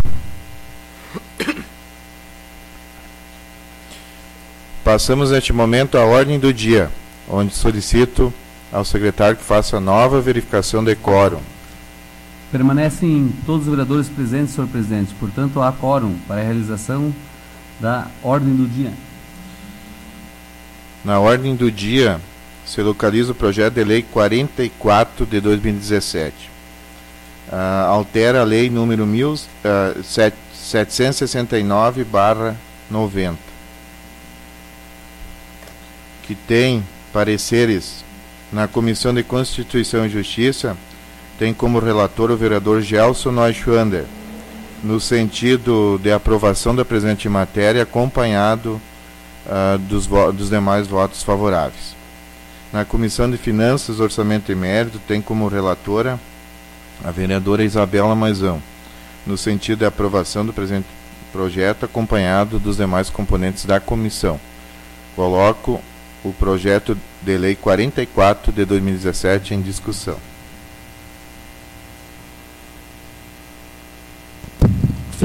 Passamos neste momento à ordem do dia, onde solicito ao secretário que faça nova verificação de quórum. Permanecem todos os vereadores presentes, senhor presidente. Portanto, há quórum para a realização da ordem do dia. Na ordem do dia se localiza o projeto de lei quarenta e quatro de dois mil e dezessete. Uh, altera a lei número mil, uh, setecentos e sessenta e nove barra noventa, que tem pareceres na Comissão de Constituição e Justiça. Tem como relator o vereador Gelson Neuschwander, no sentido de aprovação da presente matéria, acompanhado uh, dos, dos demais votos favoráveis. Na Comissão de Finanças, Orçamento e Mérito, tem como relatora a vereadora Isabela Maisão, no sentido de aprovação do presente projeto, acompanhado dos demais componentes da comissão. Coloco o projeto de lei quarenta e quatro de dois mil e dezessete em discussão.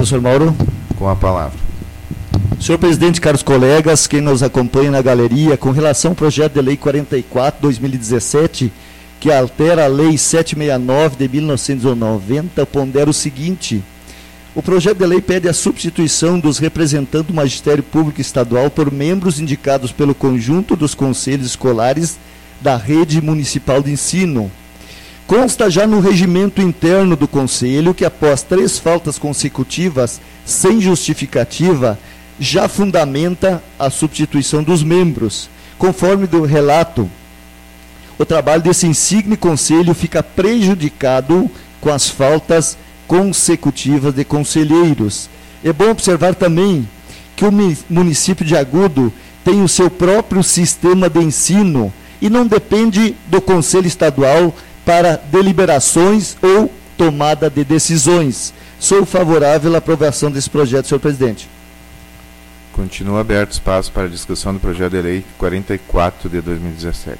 Professor Mauro. Com a palavra. Senhor presidente, caros colegas, quem nos acompanha na galeria, com relação ao projeto de lei quarenta e quatro, dois mil e dezessete, que altera a lei setecentos e sessenta e nove de mil novecentos e noventa, pondera o seguinte: o projeto de lei pede a substituição dos representantes do Magistério Público Estadual por membros indicados pelo conjunto dos conselhos escolares da rede municipal de ensino. Consta já no regimento interno do Conselho que, após três faltas consecutivas sem justificativa, já fundamenta a substituição dos membros. Conforme do relato, o trabalho desse insigne Conselho fica prejudicado com as faltas consecutivas de conselheiros. É bom observar também que o município de Agudo tem o seu próprio sistema de ensino e não depende do Conselho Estadual para deliberações ou tomada de decisões. Sou favorável à aprovação desse projeto, senhor presidente. Continua aberto espaço para discussão do projeto de lei quarenta e quatro de dois mil e dezessete.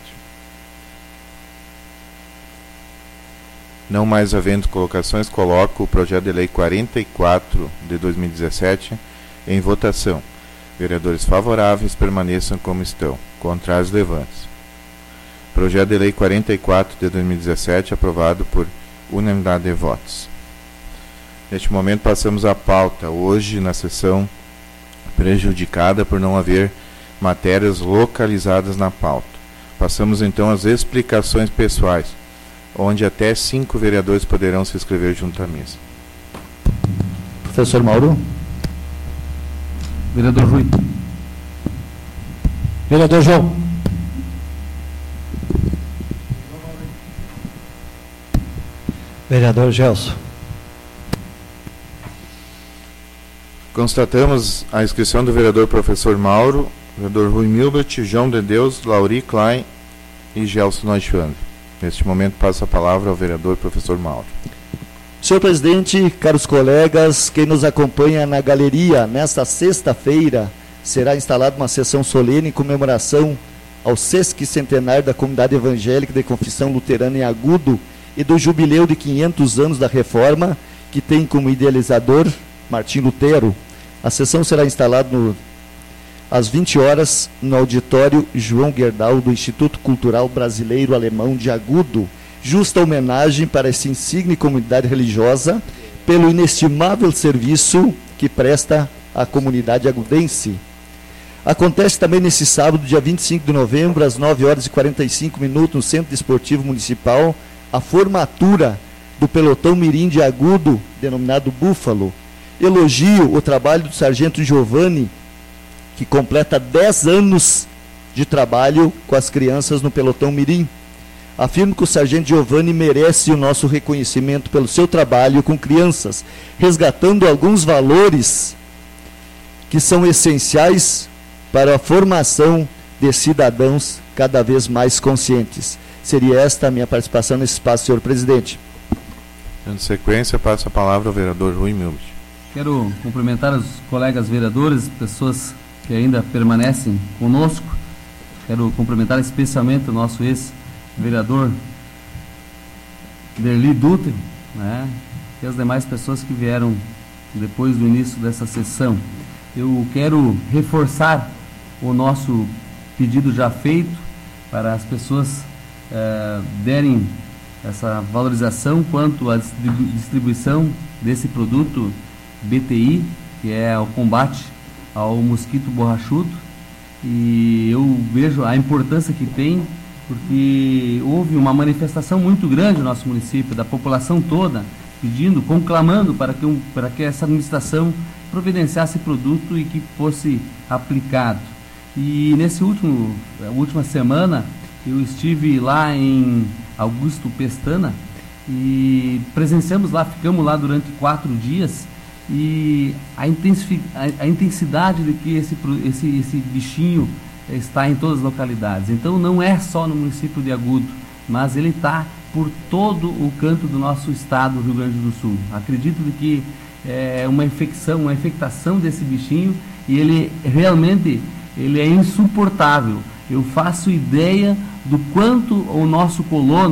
Não mais havendo colocações, coloco o projeto de lei quarenta e quatro de dois mil e dezessete em votação. Vereadores favoráveis permaneçam como estão. Contrários, levante-se. Projeto de lei quarenta e quatro de dois mil e dezessete aprovado por unanimidade de votos. Neste momento passamos à pauta. Hoje, na sessão prejudicada por não haver matérias localizadas na pauta. Passamos então às explicações pessoais, onde até cinco vereadores poderão se inscrever junto à mesa. Professor Mauro. Vereador Rui. Vereador João. Vereador Gelson. Constatamos a inscrição do vereador professor Mauro, vereador Rui Milbert, João de Deus, Lauri Klein e Gelson Noichando. Neste momento passo a palavra ao vereador professor Mauro. Senhor presidente, caros colegas, quem nos acompanha na galeria, nesta sexta-feira será instalada uma sessão solene em comemoração ao sesquicentenário da Comunidade Evangélica de Confissão Luterana em Agudo e do jubileu de quinhentos anos da Reforma, que tem como idealizador Martim Lutero. A sessão será instalada no, às vinte horas no auditório João Gerdau do Instituto Cultural Brasileiro Alemão de Agudo, justa homenagem para essa insigne comunidade religiosa pelo inestimável serviço que presta à comunidade agudense. Acontece também nesse sábado, dia vinte e cinco de novembro, às nove horas e quarenta e cinco minutos, no Centro Desportivo Municipal, a formatura do pelotão mirim de Agudo, denominado Búfalo. Elogio o trabalho do sargento Giovanni, que completa dez anos de trabalho com as crianças no pelotão mirim. Afirmo que o sargento Giovanni merece o nosso reconhecimento pelo seu trabalho com crianças, resgatando alguns valores que são essenciais para a formação de cidadãos cada vez mais conscientes. Seria esta a minha participação nesse espaço, senhor presidente. Dando sequência, passo a palavra ao vereador Rui Milbert. Quero cumprimentar os colegas vereadores, pessoas que ainda permanecem conosco. Quero cumprimentar especialmente o nosso ex-vereador Derli Dutra, né, e as demais pessoas que vieram depois do início dessa sessão. Eu quero reforçar o nosso pedido já feito para as pessoas eh, derem essa valorização quanto à distribuição desse produto B T I, que é o combate ao mosquito borrachudo, e eu vejo a importância que tem, porque houve uma manifestação muito grande no nosso município, da população toda, pedindo, conclamando para que, um, para que essa administração providenciasse produto e que fosse aplicado. E nesse último, última semana, eu estive lá em Augusto Pestana e presenciamos lá, ficamos lá durante quatro dias, e a, a, a intensidade de que esse, esse, esse bichinho está em todas as localidades. Então não é só no município de Agudo, mas ele está por todo o canto do nosso estado, Rio Grande do Sul. Acredito de que é uma infecção, uma infectação desse bichinho, e ele realmente ele é insuportável. Eu faço ideia do quanto o nosso colono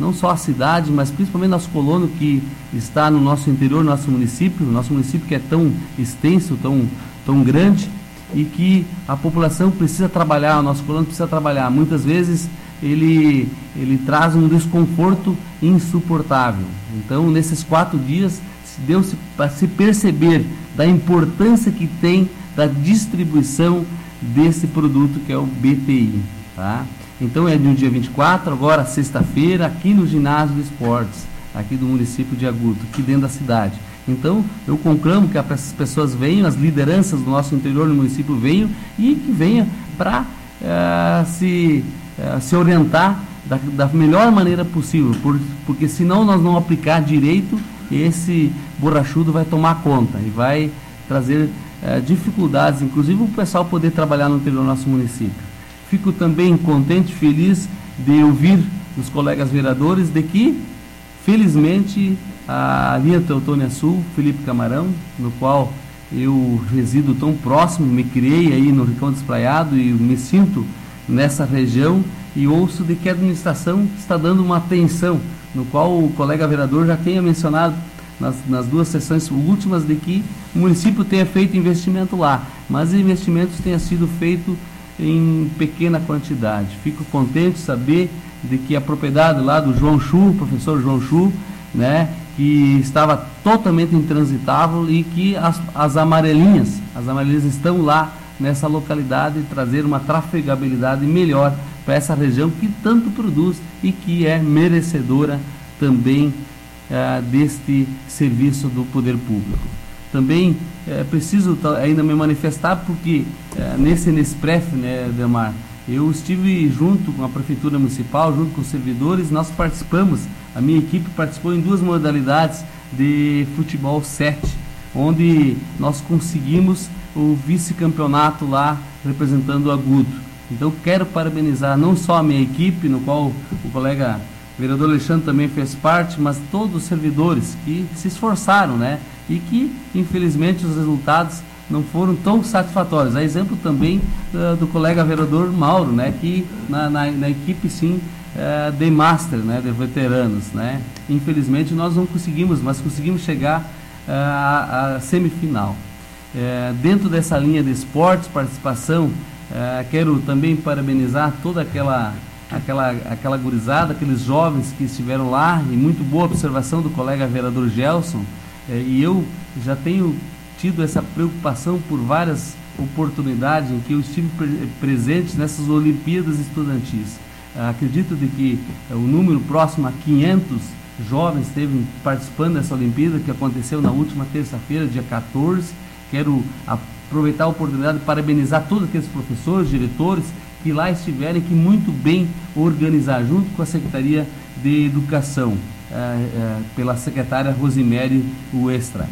não só a cidade, mas principalmente nosso colono que está no nosso interior, nosso município, nosso município que é tão extenso, tão, tão grande, e que a população precisa trabalhar, o nosso colono precisa trabalhar. Muitas vezes ele, ele traz um desconforto insuportável. Então, nesses quatro dias, deu-se para se perceber da importância que tem da distribuição desse produto que é o B T I, tá? Então é no dia vinte e quatro, agora sexta-feira, aqui no ginásio de esportes, aqui do município de Agudo, aqui dentro da cidade. Então eu conclamo que as pessoas venham, as lideranças do nosso interior do município venham e que venham para uh, se, uh, se orientar da, da melhor maneira possível, por, porque senão nós não aplicar direito, esse borrachudo vai tomar conta e vai trazer uh, dificuldades, inclusive o pessoal poder trabalhar no interior do nosso município. Fico também contente, feliz de ouvir dos colegas vereadores de que, felizmente, a linha Teutônia Sul, Felipe Camarão, no qual eu resido tão próximo, me criei aí no Rincão Despraiado e me sinto nessa região e ouço de que a administração está dando uma atenção, no qual o colega vereador já tenha mencionado nas, nas duas sessões últimas de que o município tenha feito investimento lá, mas investimentos tenham sido feitos em pequena quantidade. Fico contente de saber de que a propriedade lá do João Chu, o professor João Chu, né, que estava totalmente intransitável e que as, as amarelinhas, as amarelinhas estão lá nessa localidade e trazer uma trafegabilidade melhor para essa região que tanto produz e que é merecedora também eh, deste serviço do poder público. Também é, preciso ainda me manifestar porque é, nesse Nespref, né, Delmar, eu estive junto com a Prefeitura Municipal, junto com os servidores, nós participamos, a minha equipe participou em duas modalidades de futebol sete, onde nós conseguimos o vice-campeonato lá representando o Agudo. Então quero parabenizar não só a minha equipe, no qual o colega vereador Alexandre também fez parte, mas todos os servidores que se esforçaram, né? E que, infelizmente, os resultados não foram tão satisfatórios. A exemplo também uh, do colega vereador Mauro, né? Que na, na, na equipe, sim, uh, de Master, né? De veteranos, né? Infelizmente, nós não conseguimos, mas conseguimos chegar uh, à, à semifinal. Uh, dentro dessa linha de esportes, participação, uh, quero também parabenizar toda aquela... Aquela, aquela gurizada, aqueles jovens que estiveram lá, e muito boa observação do colega vereador Gelson, eh, e eu já tenho tido essa preocupação por várias oportunidades em que eu estive pre presente nessas Olimpíadas Estudantis. Ah, acredito de que eh, o número próximo a quinhentos jovens esteve participando dessa Olimpíada, que aconteceu na última terça-feira, dia quatorze. Quero aproveitar a oportunidade de parabenizar todos aqueles professores, diretores, que lá estiverem, que muito bem organizar, junto com a Secretaria de Educação, eh, eh, pela secretária Rosemary Westra.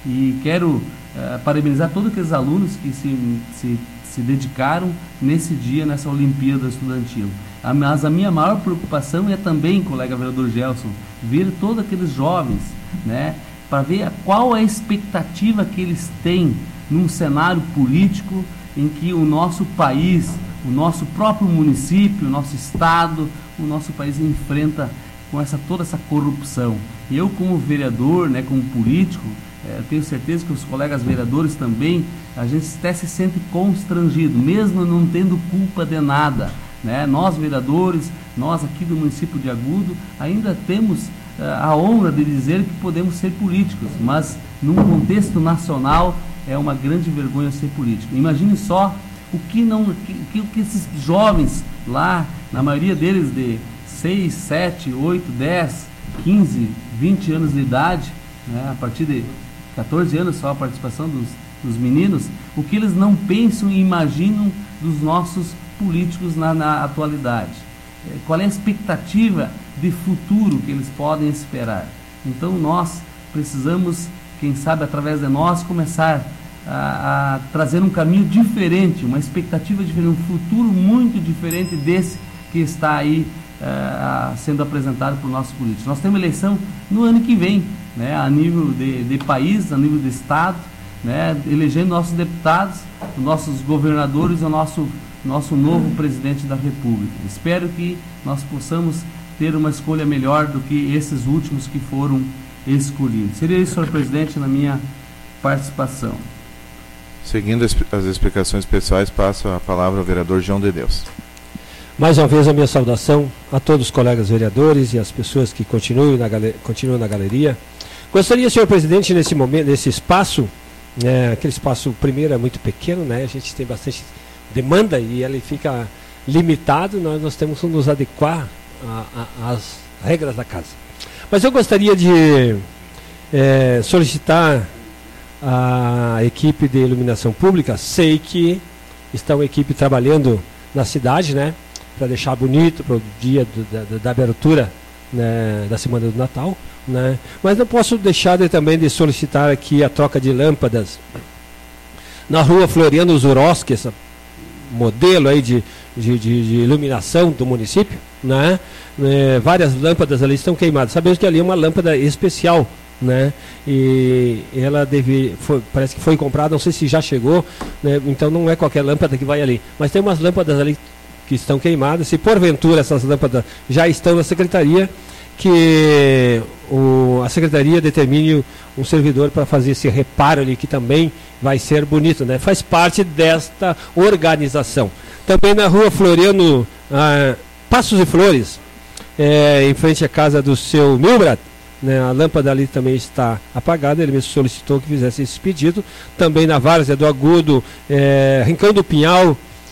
E quero eh, parabenizar todos aqueles alunos que se, se, se dedicaram nesse dia, nessa Olimpíada Estudantil. A, mas a minha maior preocupação é também, colega vereador Gelson, ver todos aqueles jovens, né, para ver qual é a expectativa que eles têm num cenário político em que o nosso país, o nosso próprio município, o nosso estado, o nosso país enfrenta com essa, toda essa corrupção. E eu, como vereador, né, como político, é, tenho certeza que os colegas vereadores também, a gente até se sente constrangido, mesmo não tendo culpa de nada, né? Nós, vereadores, nós aqui do município de Agudo, ainda temos uh, a honra de dizer que podemos ser políticos, mas num contexto nacional é uma grande vergonha ser político. Imagine só o que não, o que, que esses jovens lá, na maioria deles de seis, sete, oito, dez, quinze, vinte anos de idade, né, a partir de quatorze anos só a participação dos, dos meninos, o que eles não pensam e imaginam dos nossos políticos na, na atualidade. Qual é a expectativa de futuro que eles podem esperar? Então nós precisamos, quem sabe através de nós, começar A, a trazer um caminho diferente, uma expectativa diferente, um futuro muito diferente desse que está aí uh, sendo apresentado por nossos políticos. Nós temos eleição no ano que vem, né, a nível de, de país, a nível de estado, né, elegendo nossos deputados, nossos governadores e o nosso, nosso novo presidente da República. Espero que nós possamos ter uma escolha melhor do que esses últimos que foram escolhidos. Seria isso, senhor presidente, na minha participação. Seguindo as explicações pessoais, passo a palavra ao vereador João de Deus. Mais uma vez a minha saudação a todos os colegas vereadores e as pessoas que continuam na, continuam na galeria. Gostaria, senhor presidente, nesse momento, nesse espaço, né, aquele espaço primeiro é muito pequeno, né, a gente tem bastante demanda e ele fica limitado, nós, nós temos que nos adequar às regras da casa. Mas eu gostaria de é, solicitar a equipe de iluminação pública, sei que está uma equipe trabalhando na cidade, né, para deixar bonito para o dia do, da, da abertura, né, da semana do Natal, né, mas não posso deixar de, também de solicitar aqui a troca de lâmpadas na rua Floriano Zuroski, esse modelo aí de, de, de, de iluminação do município, né, né, várias lâmpadas ali estão queimadas, sabemos que ali é uma lâmpada especial, né, e ela deve, foi, parece que foi comprada, não sei se já chegou, né, então não é qualquer lâmpada que vai ali, mas tem umas lâmpadas ali que estão queimadas. Se porventura essas lâmpadas já estão na secretaria, que o, a secretaria determine um servidor para fazer esse reparo ali, que também vai ser bonito, né, faz parte desta organização. Também na rua Floriano ah, Passos e Flores, é, em frente à casa do seu Milbrat, né, a lâmpada ali também está apagada, ele me solicitou que fizesse esse pedido. Também na Várzea do Agudo, é, Rincão do Pinhal,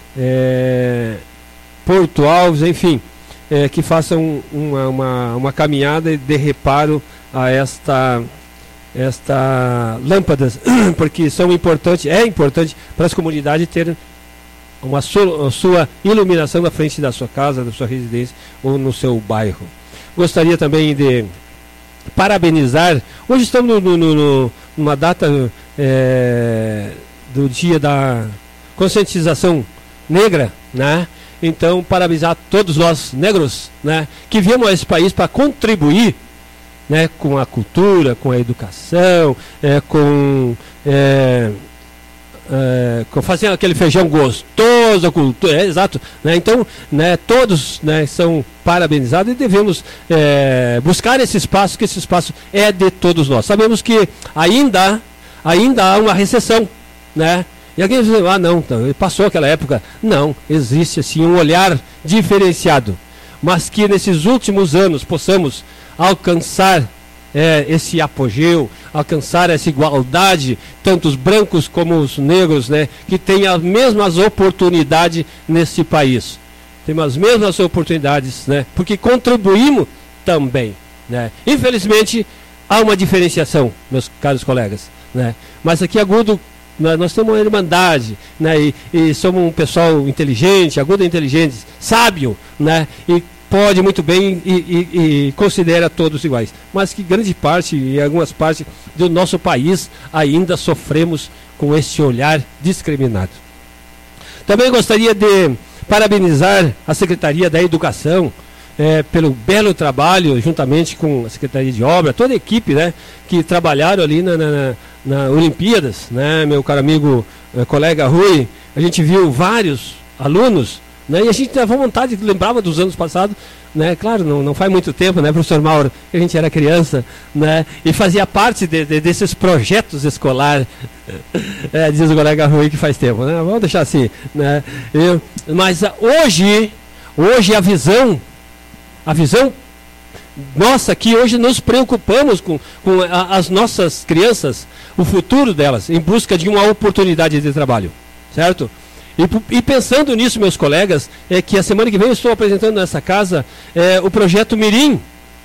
é, Porto Alves, enfim, é, que façam uma, uma, uma caminhada de reparo a esta, esta lâmpadas, porque são importantes, é importante para as comunidades ter uma sua, a sua iluminação na frente da sua casa, da sua residência ou no seu bairro. Gostaria também de parabenizar, hoje estamos no, no, no, numa data é, do dia da conscientização negra, né? Então, parabenizar todos nós negros, né, que viemos a esse país para contribuir, né, com a cultura, com a educação, é, com, é, é, com fazendo aquele feijão gostoso, a cultura, é, exato, né, então, né, todos, né, são parabenizados e devemos é, buscar esse espaço, que esse espaço é de todos nós. Sabemos que ainda, ainda há uma recessão, né? E alguém diz, ah não, passou aquela época. Não, existe assim um olhar diferenciado. Mas que nesses últimos anos possamos alcançar é, esse apogeu, alcançar essa igualdade, tanto os brancos como os negros, né, que tenham as mesmas oportunidades nesse país. Temos as mesmas oportunidades, né, porque contribuímos também, né. Infelizmente, há uma diferenciação, meus caros colegas, né, mas aqui Agudo, nós temos uma irmandade, né, e, e somos um pessoal inteligente, Agudo é inteligente, sábio, né, e pode muito bem e, e, e considera todos iguais. Mas que grande parte, em algumas partes do nosso país, ainda sofremos com esse olhar discriminado. Também gostaria de parabenizar a Secretaria da Educação, É, pelo belo trabalho, juntamente com a Secretaria de Obra, toda a equipe, né, que trabalharam ali na, na, na Olimpíadas, né, meu caro amigo, eh, colega Rui, a gente viu vários alunos, né, e a gente teve vontade, lembrava dos anos passados, né, claro, não, não faz muito tempo, né, professor Mauro, que a gente era criança, né, e fazia parte de, de, desses projetos escolares, é, diz o colega Rui que faz tempo, né, vamos deixar assim, né, eu, mas hoje, hoje a visão A visão nossa aqui, hoje nos preocupamos com, com a, as nossas crianças, o futuro delas, em busca de uma oportunidade de trabalho, certo? E, e pensando nisso, meus colegas, é que a semana que vem eu estou apresentando nessa casa é, o projeto Mirim,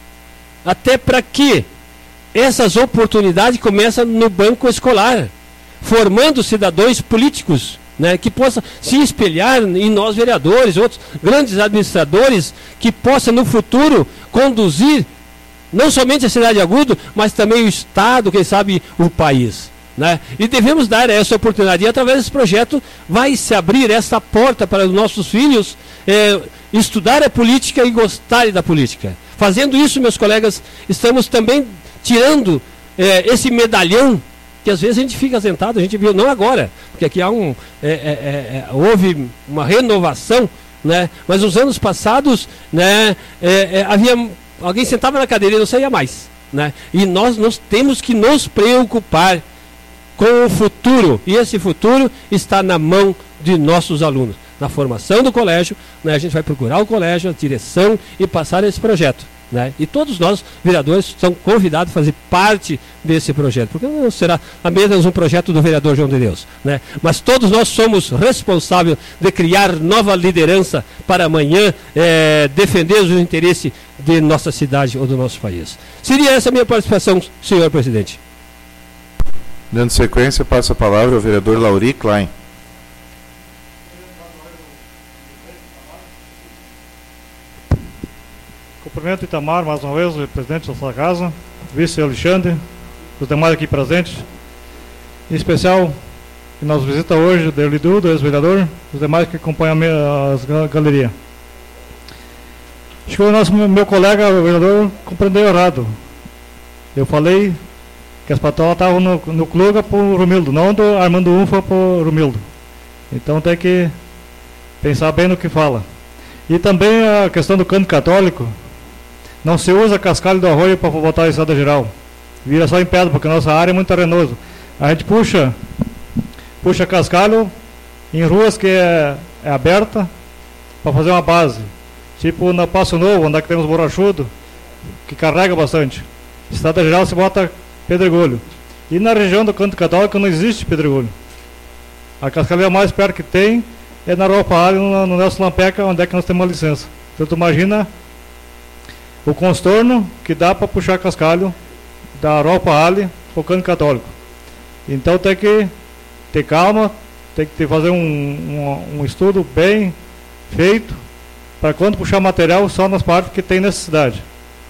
até para que essas oportunidades comecem no banco escolar, formando cidadãos políticos, né, que possa se espelhar em nós vereadores, outros grandes administradores, que possa no futuro conduzir não somente a cidade de Agudo, mas também o estado, quem sabe o país, né? E devemos dar essa oportunidade, e através desse projeto vai se abrir essa porta para os nossos filhos é, estudar a política e gostarem da política. Fazendo isso, meus colegas, estamos também tirando é, esse medalhão que às vezes a gente fica sentado, a gente viu, não agora, porque aqui há um, é, é, é, houve uma renovação, né? Mas nos anos passados, né, é, é, havia alguém sentava na cadeira e não saía mais, né? E nós, nós temos que nos preocupar com o futuro, e esse futuro está na mão de nossos alunos. Na formação do colégio, né, a gente vai procurar o colégio, a direção e passar esse projeto, né? E todos nós, vereadores, são convidados a fazer parte desse projeto, porque não será apenas um projeto do vereador João de Deus, né? Mas todos nós somos responsáveis de criar nova liderança para amanhã, é, defender os interesses de nossa cidade ou do nosso país. Seria essa a minha participação, senhor presidente. Dando sequência, passo a palavra ao vereador Lauri Klein. Cumprimento Itamar, mais uma vez, o presidente da sua casa, vice Alexandre, os demais aqui presentes. Em especial, que nos visita hoje, o Derlidu, do ex-vereador, os demais que acompanham a galeria. Acho que o nosso, meu colega, o vereador, compreendeu errado. Eu falei que as patroas estavam no, no Cluga para o Romildo, não do Armando Unfa para o Romildo. Então tem que pensar bem no que fala. E também a questão do canto católico. Não se usa cascalho do arroio para botar a estrada geral. Vira só em pedra, porque a nossa área é muito arenosa. A gente puxa, puxa cascalho em ruas que é, é aberta para fazer uma base. Tipo na Passo Novo, onde é que temos borrachudo, que carrega bastante. Estrada geral se bota pedregulho. E na região do canto católico não existe pedregulho. A cascalheira mais perto que tem é na Rua Palha, no, no Nelson Lampeca, onde é que nós temos uma licença. Então tu imagina o constorno que dá para puxar cascalho da Europa Ali para o canto católico. Então tem que ter calma, tem que fazer um, um, um estudo bem feito para quando puxar material só nas partes que tem necessidade.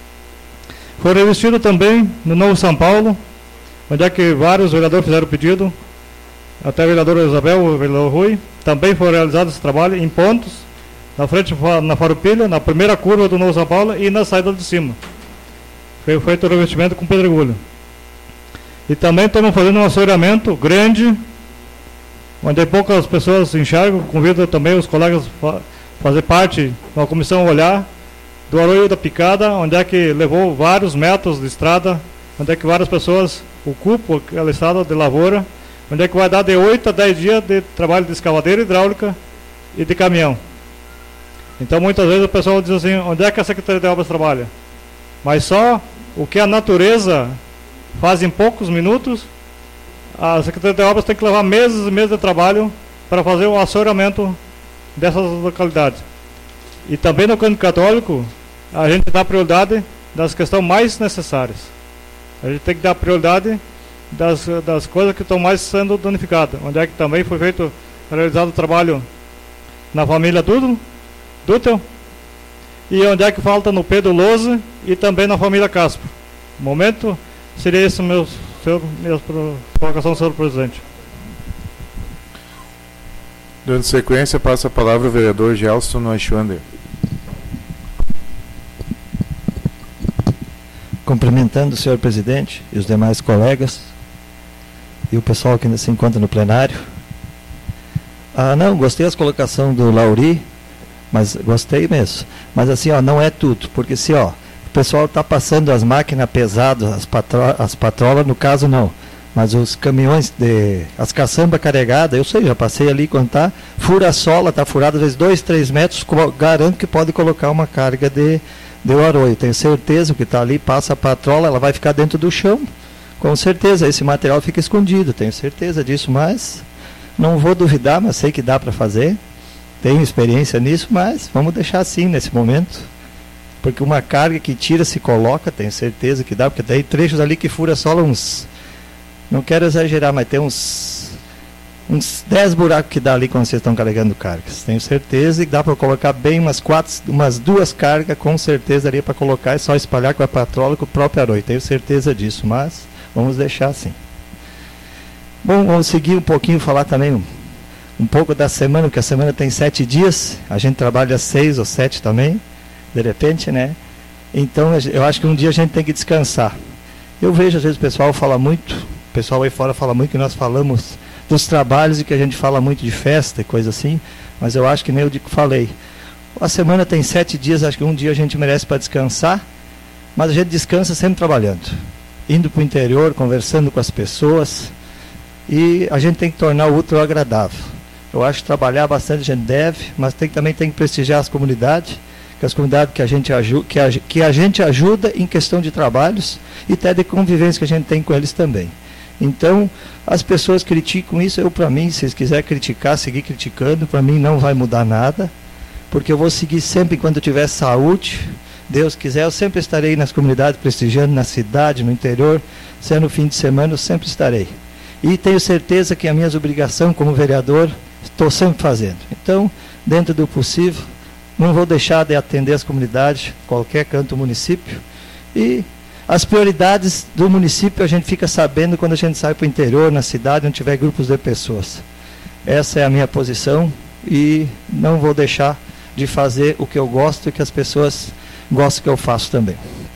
Foi revestido também no Novo São Paulo, onde é que vários vereadores fizeram pedido, até a vereadora Isabel, o vereador Rui, também foi realizado esse trabalho em pontos, na frente, na Farroupilha, na primeira curva do Novo São Paulo e na saída de cima. Foi feito o revestimento com pedregulho. E também estamos fazendo um assoreamento grande, onde poucas pessoas enxergam. Convido também os colegas a fazer parte da comissão olhar do Arroio da Picada, onde é que levou vários metros de estrada, onde é que várias pessoas ocupam aquela estrada de lavoura, onde é que vai dar de oito a dez dias de trabalho de escavadeira hidráulica e de caminhão. Então muitas vezes o pessoal diz assim, onde é que a Secretaria de Obras trabalha? Mas só o que a natureza faz em poucos minutos, a Secretaria de Obras tem que levar meses e meses de trabalho para fazer o assoreamento dessas localidades. E também no canto católico, a gente dá prioridade das questões mais necessárias. A gente tem que dar prioridade das, das coisas que estão mais sendo danificadas. Onde é que também foi feito, realizado o trabalho na família Dudo, Dutel, e onde é que falta no Pedro Lousa e também na família Castro. No momento, seria esse o meu, seu, minha colocação, senhor presidente. Dando sequência, passa a palavra ao vereador Gelson Neuschwander. Cumprimentando o senhor presidente e os demais colegas e o pessoal que ainda se encontra no plenário. Ah, não, gostei das colocações do Lauri, mas gostei mesmo. Mas assim, ó, não é tudo, porque se ó, o pessoal está passando as máquinas pesadas, as, patro as patrolas, no caso não, mas os caminhões, de, as caçambas carregadas, eu sei, já passei ali quando tá, fura a sola, está furada às vezes dois, três metros, garanto que pode colocar uma carga de, de arroio. Tenho certeza que está ali, passa a patrola, ela vai ficar dentro do chão, com certeza, esse material fica escondido, tenho certeza disso, mas não vou duvidar, mas sei que dá para fazer. Tenho experiência nisso, mas vamos deixar assim nesse momento. Porque uma carga que tira, se coloca, tenho certeza que dá, porque tem trechos ali que fura só uns, não quero exagerar, mas tem uns uns dez buracos que dá ali quando vocês estão carregando cargas. Tenho certeza que dá para colocar bem umas quatro, umas duas cargas, com certeza daria para colocar, é só espalhar com a patrola, com o próprio arroio. Tenho certeza disso, mas vamos deixar assim. Bom, vamos seguir um pouquinho, falar também um, um pouco da semana, porque a semana tem sete dias, a gente trabalha seis ou sete também, de repente, né? Então, eu acho que um dia a gente tem que descansar. Eu vejo, às vezes, o pessoal fala muito, o pessoal aí fora fala muito que nós falamos dos trabalhos e que a gente fala muito de festa e coisa assim, mas eu acho que nem eu falei. A semana tem sete dias, acho que um dia a gente merece para descansar, mas a gente descansa sempre trabalhando, indo para o interior, conversando com as pessoas, e a gente tem que tornar o útil agradável. Eu acho que trabalhar bastante a gente deve, mas tem, também tem que prestigiar as comunidades, que as comunidades que a, gente aju que, a, que a gente ajuda em questão de trabalhos e até de convivência que a gente tem com eles também. Então, as pessoas criticam isso, eu para mim, se eles quiserem criticar, seguir criticando, para mim não vai mudar nada, porque eu vou seguir sempre enquanto eu tiver saúde, Deus quiser, eu sempre estarei nas comunidades, prestigiando na cidade, no interior, sendo fim de semana, eu sempre estarei. E tenho certeza que as minhas obrigações como vereador, estou sempre fazendo. Então, dentro do possível, não vou deixar de atender as comunidades, qualquer canto do município. E as prioridades do município a gente fica sabendo quando a gente sai para o interior, na cidade, onde tiver grupos de pessoas. Essa é a minha posição e não vou deixar de fazer o que eu gosto e que as pessoas gostam que eu faço também.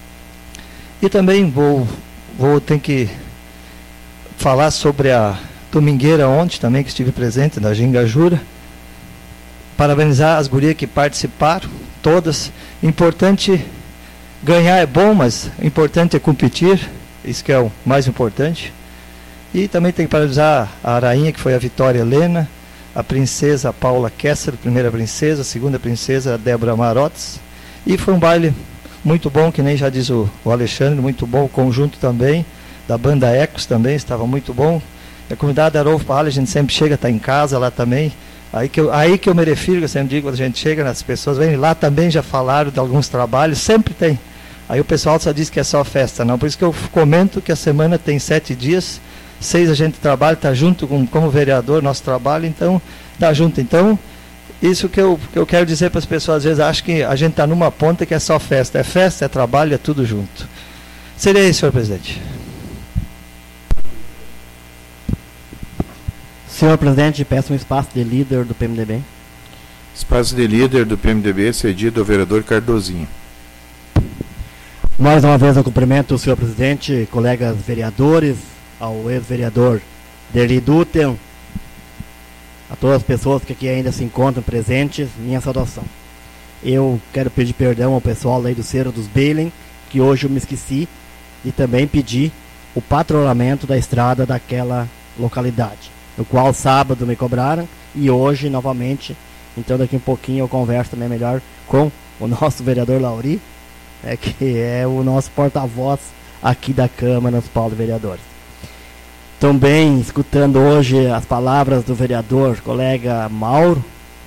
E também vou, vou ter que falar sobre a domingueira ontem também, que estive presente, da Gingajura. Parabenizar as gurias que participaram, todas. Importante, ganhar é bom, mas o importante é competir, isso que é o mais importante. E também tem que parabenizar a rainha, que foi a Vitória Helena, a princesa Paula Kessler, primeira princesa, a segunda princesa a Débora Marotes. E foi um baile muito bom, que nem já diz o, o Alexandre, muito bom, o conjunto também, da banda Ecos também, estava muito bom. A comunidade da Arolfo Parralho, a gente sempre chega, está em casa lá também. Aí que, eu, aí que eu me refiro, que eu sempre digo, quando a gente chega, as pessoas vêm lá também, já falaram de alguns trabalhos, sempre tem. Aí o pessoal só diz que é só festa, não. Por isso que eu comento que a semana tem sete dias, seis a gente trabalha, está junto com, como vereador, nosso trabalho, então, está junto. Então, isso que eu, que eu quero dizer para as pessoas, às vezes acham que a gente está numa ponta que é só festa. É festa, é trabalho, é tudo junto. Seria isso, senhor presidente. Senhor presidente, peço um espaço de líder do P M D B. Espaço de líder do P M D B cedido ao vereador Cardozinho. Mais uma vez eu cumprimento o senhor presidente, colegas vereadores, ao ex-vereador Derli Dutten, a todas as pessoas que aqui ainda se encontram presentes, minha saudação. Eu quero pedir perdão ao pessoal aí do Cerro dos Beilen, que hoje eu me esqueci de também pedir o patrulhamento da estrada daquela localidade, no qual sábado me cobraram e hoje novamente. Então daqui um pouquinho eu converso também melhor com o nosso vereador Lauri, é, que é o nosso porta-voz aqui da Câmara Municipal de Vereadores. Também escutando hoje as palavras do vereador, colega Mauro,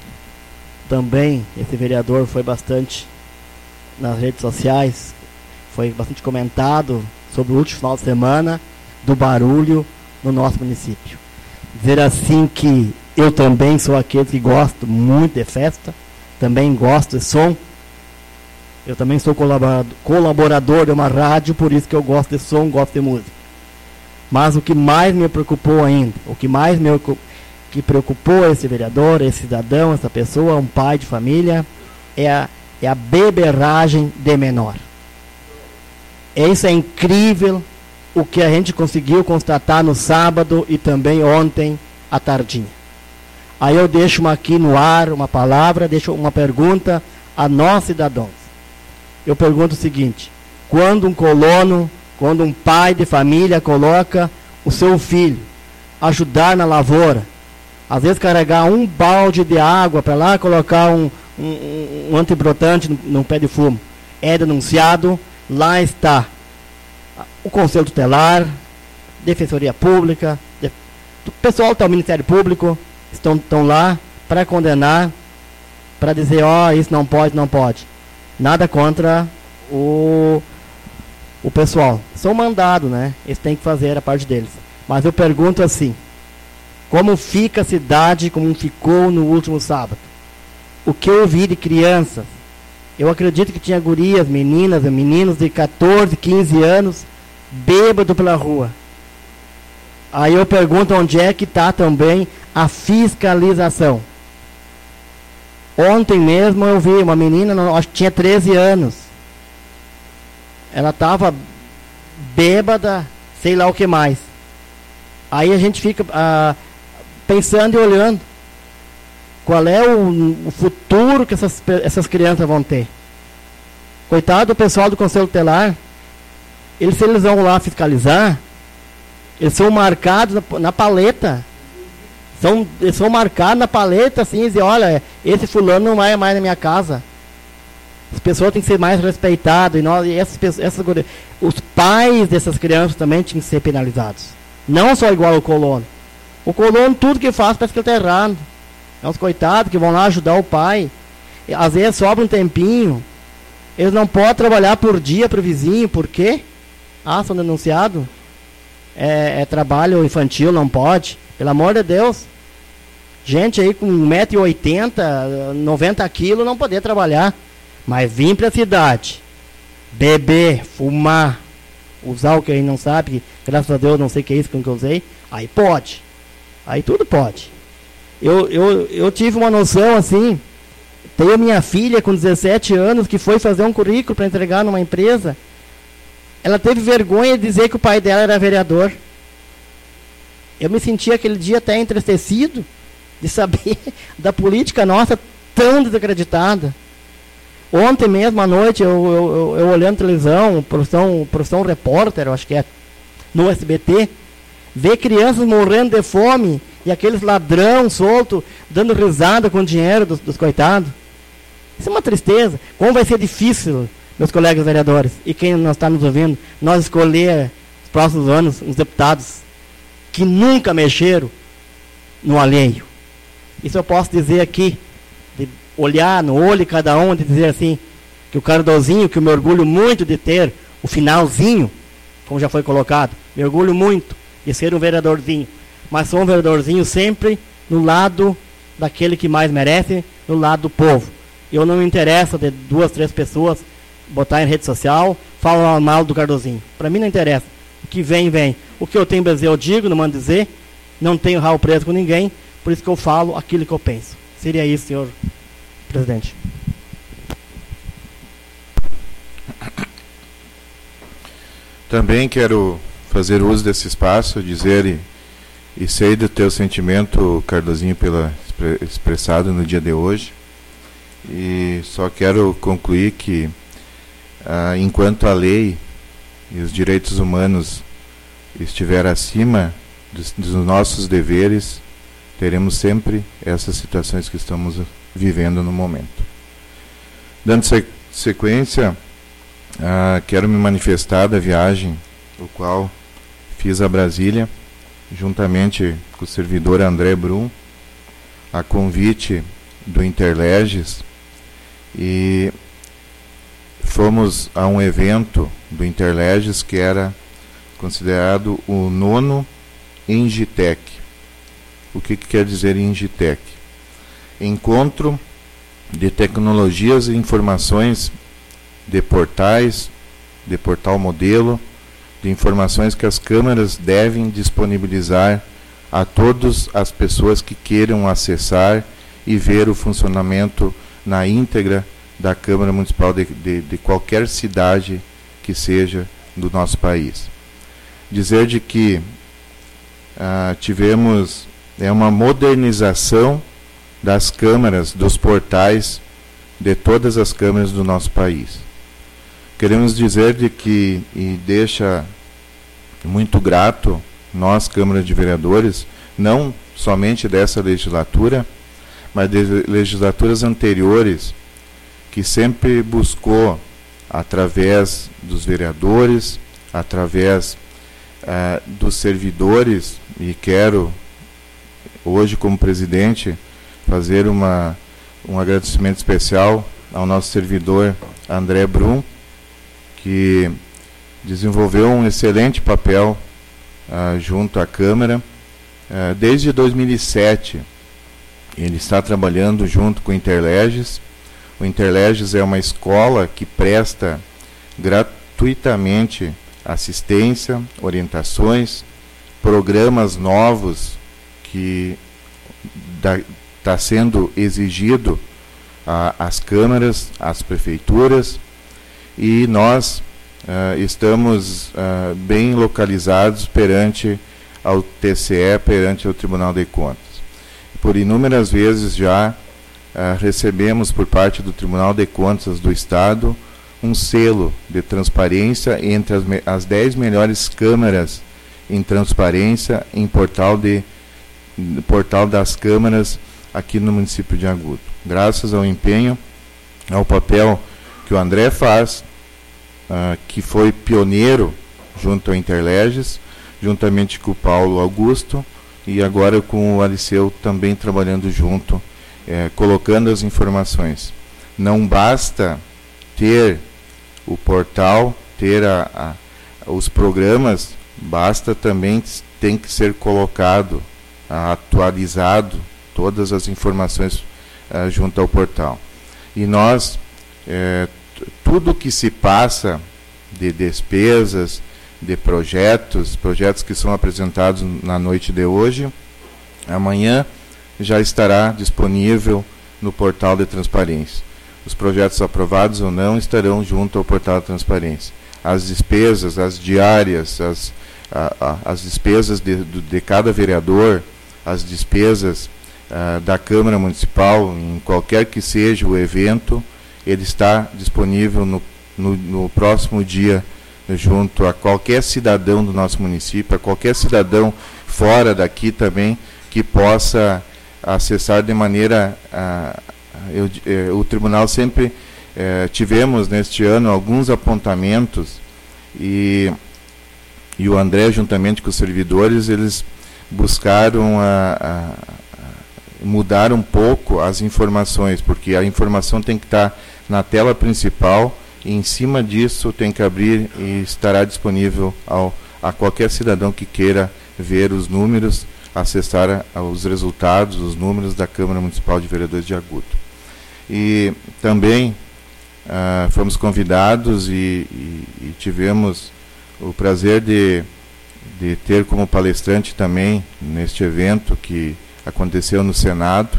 também esse vereador foi bastante nas redes sociais, foi bastante comentado sobre o último final de semana do barulho no nosso município. Dizer assim que eu também sou aquele que gosto muito de festa, também gosto de som. Eu também sou colaborador, colaborador de uma rádio, por isso que eu gosto de som, gosto de música. Mas o que mais me preocupou ainda, o que mais me que preocupou esse vereador, esse cidadão, essa pessoa, um pai de família, é a, é a beberragem de menor. Isso é incrível, o que a gente conseguiu constatar no sábado e também ontem à tardinha. Aí eu deixo uma aqui no ar, uma palavra, deixo uma pergunta a nós cidadãos. Eu pergunto o seguinte: quando um colono, quando um pai de família coloca o seu filho ajudar na lavoura, às vezes carregar um balde de água para lá colocar um, um, um antibrotante no, no pé de fumo, é denunciado, lá está o Conselho Tutelar, Defensoria Pública, de, o pessoal do Ministério Público, estão, estão lá para condenar, para dizer, ó, oh, isso não pode, não pode. Nada contra o, o pessoal. São mandados, né? Eles têm que fazer a parte deles. Mas eu pergunto assim, como fica a cidade como ficou no último sábado? O que eu vi de crianças, eu acredito que tinha gurias, meninas e meninos de catorze, quinze anos, bêbado pela rua. Aí eu pergunto onde é que está também a fiscalização. Ontem mesmo eu vi uma menina, acho que tinha treze anos. Ela estava bêbada, sei lá o que mais. Aí a gente fica ah, pensando e olhando. Qual é o, o futuro futuro que essas, essas crianças vão ter. Coitado do pessoal do Conselho Tutelar, eles, se eles vão lá fiscalizar, eles são marcados na, na paleta. São, eles são marcados na paleta, assim, e dizem, olha, esse fulano não vai mais na minha casa. As pessoas têm que ser mais respeitadas. E, nós, e essas, essas, os pais dessas crianças também tinham que ser penalizados. Não só igual o colono. O colono, tudo que faz, parece que ele está errado. É uns coitados que vão lá ajudar o pai. E, às vezes sobra um tempinho. Eles não podem trabalhar por dia para o vizinho. Por quê? Ah, são denunciados. É, é trabalho infantil, não pode. Pelo amor de Deus. Gente aí com um metro e oitenta, noventa quilos não poder trabalhar. Mas vir para a cidade, beber, fumar, usar o que a gente não sabe, graças a Deus não sei o que é isso que eu usei, aí pode. Aí tudo pode. Eu, eu, eu tive uma noção assim, tenho minha filha com dezessete anos que foi fazer um currículo para entregar numa empresa. Ela teve vergonha de dizer que o pai dela era vereador. Eu me senti aquele dia até entristecido de saber da política nossa tão desacreditada. Ontem mesmo à noite, eu, eu, eu, eu olhando televisão, profissão, profissão repórter, eu acho que é, no S B T, ver crianças morrendo de fome e aqueles ladrão solto dando risada com o dinheiro dos, dos coitados. Isso é uma tristeza. Como vai ser difícil, meus colegas vereadores, e quem não está nos ouvindo, nós escolher nos próximos anos uns deputados que nunca mexeram no alheio. Isso eu posso dizer aqui, de olhar no olho de cada um, de dizer assim, que o Cardozinho, que eu me orgulho muito de ter, o finalzinho, como já foi colocado, me orgulho muito de ser um vereadorzinho, mas sou um vereadorzinho sempre no lado daquele que mais merece, no lado do povo. Eu não me interesso de duas, três pessoas botar em rede social, falar mal do Cardozinho. Para mim não interessa. O que vem, vem. O que eu tenho para dizer, eu digo, não mando dizer. Não tenho rabo preso com ninguém, por isso que eu falo aquilo que eu penso. Seria isso, senhor presidente. Também quero fazer uso desse espaço, dizer e, e sei do teu sentimento, Cardozinho, pela expressado no dia de hoje. E só quero concluir que, ah, enquanto a lei e os direitos humanos estiver acima dos, dos nossos deveres, teremos sempre essas situações que estamos vivendo no momento. Dando sequência, ah, quero me manifestar da viagem, o qual fiz a Brasília, juntamente com o servidor André Brum, a convite do Interleges, e fomos a um evento do Interleges que era considerado o nono Engitec. O que, que quer dizer Engitec? Encontro de tecnologias e informações de portais, de portal modelo, de informações que as câmaras devem disponibilizar a todas as pessoas que queiram acessar e ver o funcionamento na íntegra da Câmara Municipal de, de, de qualquer cidade que seja do nosso país. Dizer de que ah, tivemos é uma modernização das câmaras, dos portais de todas as câmaras do nosso país. Queremos dizer de que, e deixa muito grato nós, Câmara de Vereadores, não somente dessa legislatura, mas de legislaturas anteriores, que sempre buscou, através dos vereadores, através ah, dos servidores, e quero, hoje como presidente, fazer uma, um agradecimento especial ao nosso servidor André Brum, que desenvolveu um excelente papel ah, junto à Câmara. Ah, desde dois mil e sete, ele está trabalhando junto com o Interleges. O Interleges é uma escola que presta gratuitamente assistência, orientações, programas novos que está sendo exigido às câmaras, às prefeituras, e nós uh, estamos uh, bem localizados perante ao T C E, perante ao Tribunal de Contas. Por inúmeras vezes já ah, recebemos por parte do Tribunal de Contas do Estado um selo de transparência entre as, as dez melhores câmaras em transparência em portal, de, portal das câmaras aqui no município de Agudo. Graças ao empenho, ao papel que o André faz, uh, que foi pioneiro junto ao Interleges, juntamente com o Paulo Augusto, e agora com o Aliceu também trabalhando junto, eh, colocando as informações. Não basta ter o portal, ter a, a, os programas, basta também, tem que ser colocado, atualizado, todas as informações uh, junto ao portal. E nós, eh, tudo que se passa de despesas, de projetos, projetos que são apresentados na noite de hoje, amanhã já estará disponível no portal de transparência. Os projetos aprovados ou não estarão junto ao portal de transparência. As despesas, as diárias, as, a, a, as despesas de, de cada vereador, as despesas uh, da Câmara Municipal, em qualquer que seja o evento, ele está disponível no, no, no próximo dia, junto a qualquer cidadão do nosso município, a qualquer cidadão fora daqui também, que possa acessar de maneira... Uh, eu, eh, o tribunal sempre eh, tivemos neste ano alguns apontamentos e, e o André, juntamente com os servidores, eles buscaram a, a, a mudar um pouco as informações, porque a informação tem que estar na tela principal e em cima disso tem que abrir e estará disponível ao, a qualquer cidadão que queira ver os números, acessar a, os resultados, os números da Câmara Municipal de Vereadores de Agudo. E também ah, fomos convidados e, e, e tivemos o prazer de, de ter como palestrante também neste evento que aconteceu no Senado.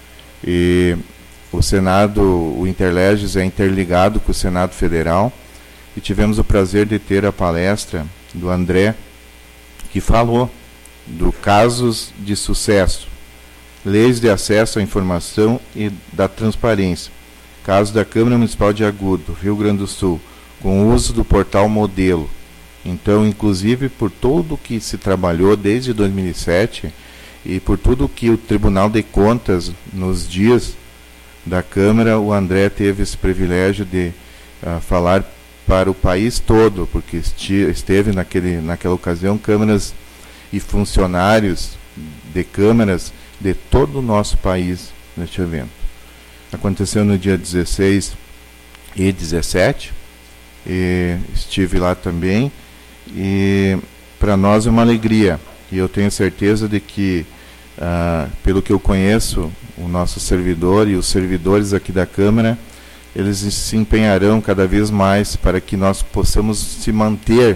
E o Senado, o Interleges é interligado com o Senado Federal, e tivemos o prazer de ter a palestra do André, que falou do casos de sucesso, leis de acesso à informação e da transparência, caso da Câmara Municipal de Agudo, Rio Grande do Sul, com o uso do portal modelo. Então, inclusive, por tudo que se trabalhou desde dois mil e sete e por tudo que o Tribunal de Contas, nos dias da Câmara, o André teve esse privilégio de uh, falar para o país todo, porque esteve naquele, naquela ocasião câmaras e funcionários de câmaras de todo o nosso país neste evento. Aconteceu no dia dezesseis e dezessete, e estive lá também, e para nós é uma alegria, e eu tenho certeza de que, uh, pelo que eu conheço, o nosso servidor e os servidores aqui da Câmara, eles se empenharão cada vez mais para que nós possamos se manter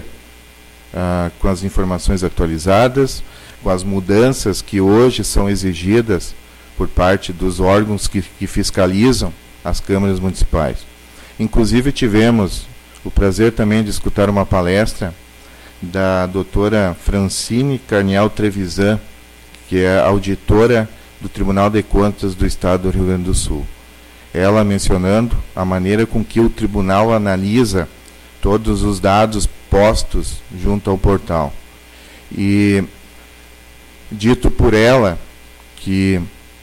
uh, com as informações atualizadas, com as mudanças que hoje são exigidas por parte dos órgãos que, que fiscalizam as câmaras municipais. Inclusive tivemos o prazer também de escutar uma palestra da doutora Francine Carniel Trevisan, que é auditora do Tribunal de Contas do Estado do Rio Grande do Sul. Ela mencionando a maneira com que o tribunal analisa todos os dados postos junto ao portal. E dito por ela que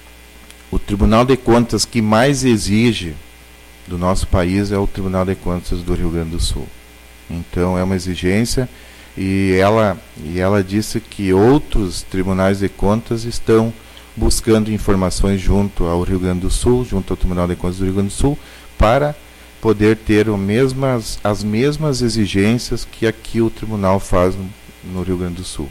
o Tribunal de Contas que mais exige do nosso país é o Tribunal de Contas do Rio Grande do Sul. Então é uma exigência, e ela, e ela disse que outros tribunais de contas estão buscando informações junto ao Rio Grande do Sul, junto ao Tribunal de Contas do Rio Grande do Sul, para poder ter o mesmas, as mesmas exigências que aqui o tribunal faz no, no Rio Grande do Sul.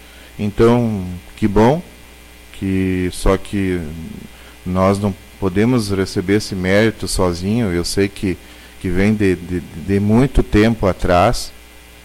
Então, que bom, que só que nós não podemos receber esse mérito sozinho. Eu sei que, que vem de, de, de muito tempo atrás,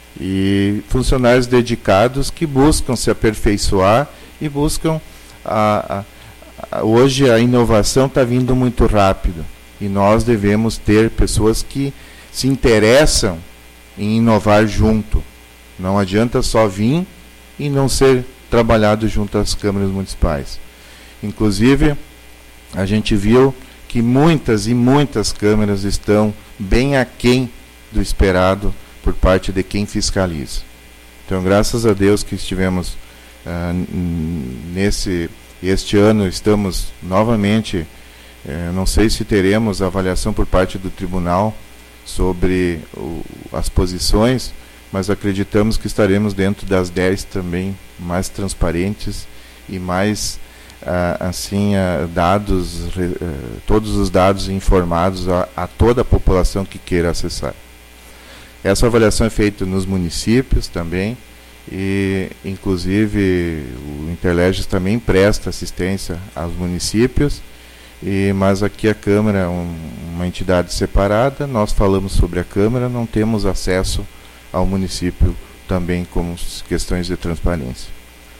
e funcionários dedicados que buscam se aperfeiçoar e buscam a, a, a, hoje a inovação está vindo muito rápido, e nós devemos ter pessoas que se interessam em inovar junto. Não adianta só vir e não ser trabalhado junto às câmaras municipais. Inclusive, a gente viu que muitas e muitas câmeras estão bem aquém do esperado por parte de quem fiscaliza. Então, graças a Deus que estivemos ah, nesse este ano, estamos novamente, eh, não sei se teremos avaliação por parte do tribunal sobre o, as posições, mas acreditamos que estaremos dentro das dez também mais transparentes e mais ah, assim ah, dados, ah, todos os dados informados a, a toda a população que queira acessar. Essa avaliação é feita nos municípios também e, inclusive, o Interleges também presta assistência aos municípios, e, mas aqui a Câmara é um, uma entidade separada, nós falamos sobre a Câmara, não temos acesso ao município também como questões de transparência.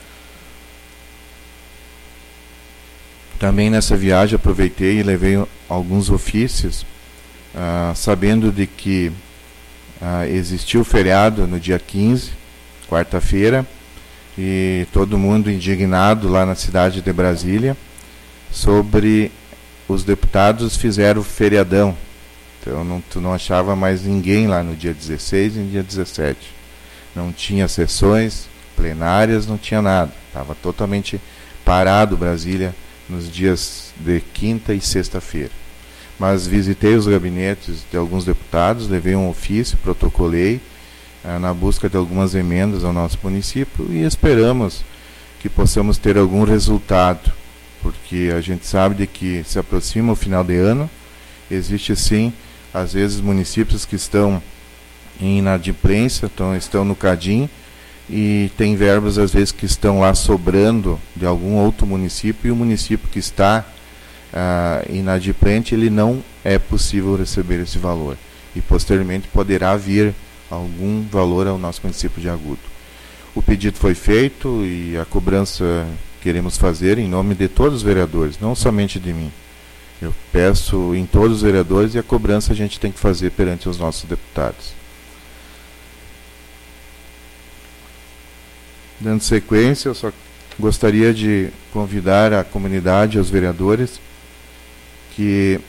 Também nessa viagem aproveitei e levei alguns ofícios, ah, sabendo de que ah, existiu feriado no dia quinze, quarta-feira, e todo mundo indignado lá na cidade de Brasília, sobre os deputados fizeram feriadão. Então não, tu não achava mais ninguém lá no dia dezesseis e no dia dezessete. Não tinha sessões plenárias, não tinha nada. Estava totalmente parado Brasília nos dias de quinta e sexta-feira. Mas visitei os gabinetes de alguns deputados, levei um ofício, protocolei ah, na busca de algumas emendas ao nosso município e esperamos que possamos ter algum resultado, porque a gente sabe de que se aproxima o final de ano, existe sim, às vezes, municípios que estão em inadimplência, então estão no CADIM, e tem verbas, às vezes, que estão lá sobrando de algum outro município, e o município que está ah, inadimplente, ele não é possível receber esse valor. E, posteriormente, poderá vir algum valor ao nosso município de Agudo. O pedido foi feito e a cobrança queremos fazer em nome de todos os vereadores, não somente de mim. Eu peço em todos os vereadores e a cobrança a gente tem que fazer perante os nossos deputados. Dando sequência, eu só gostaria de convidar a comunidade, os vereadores, que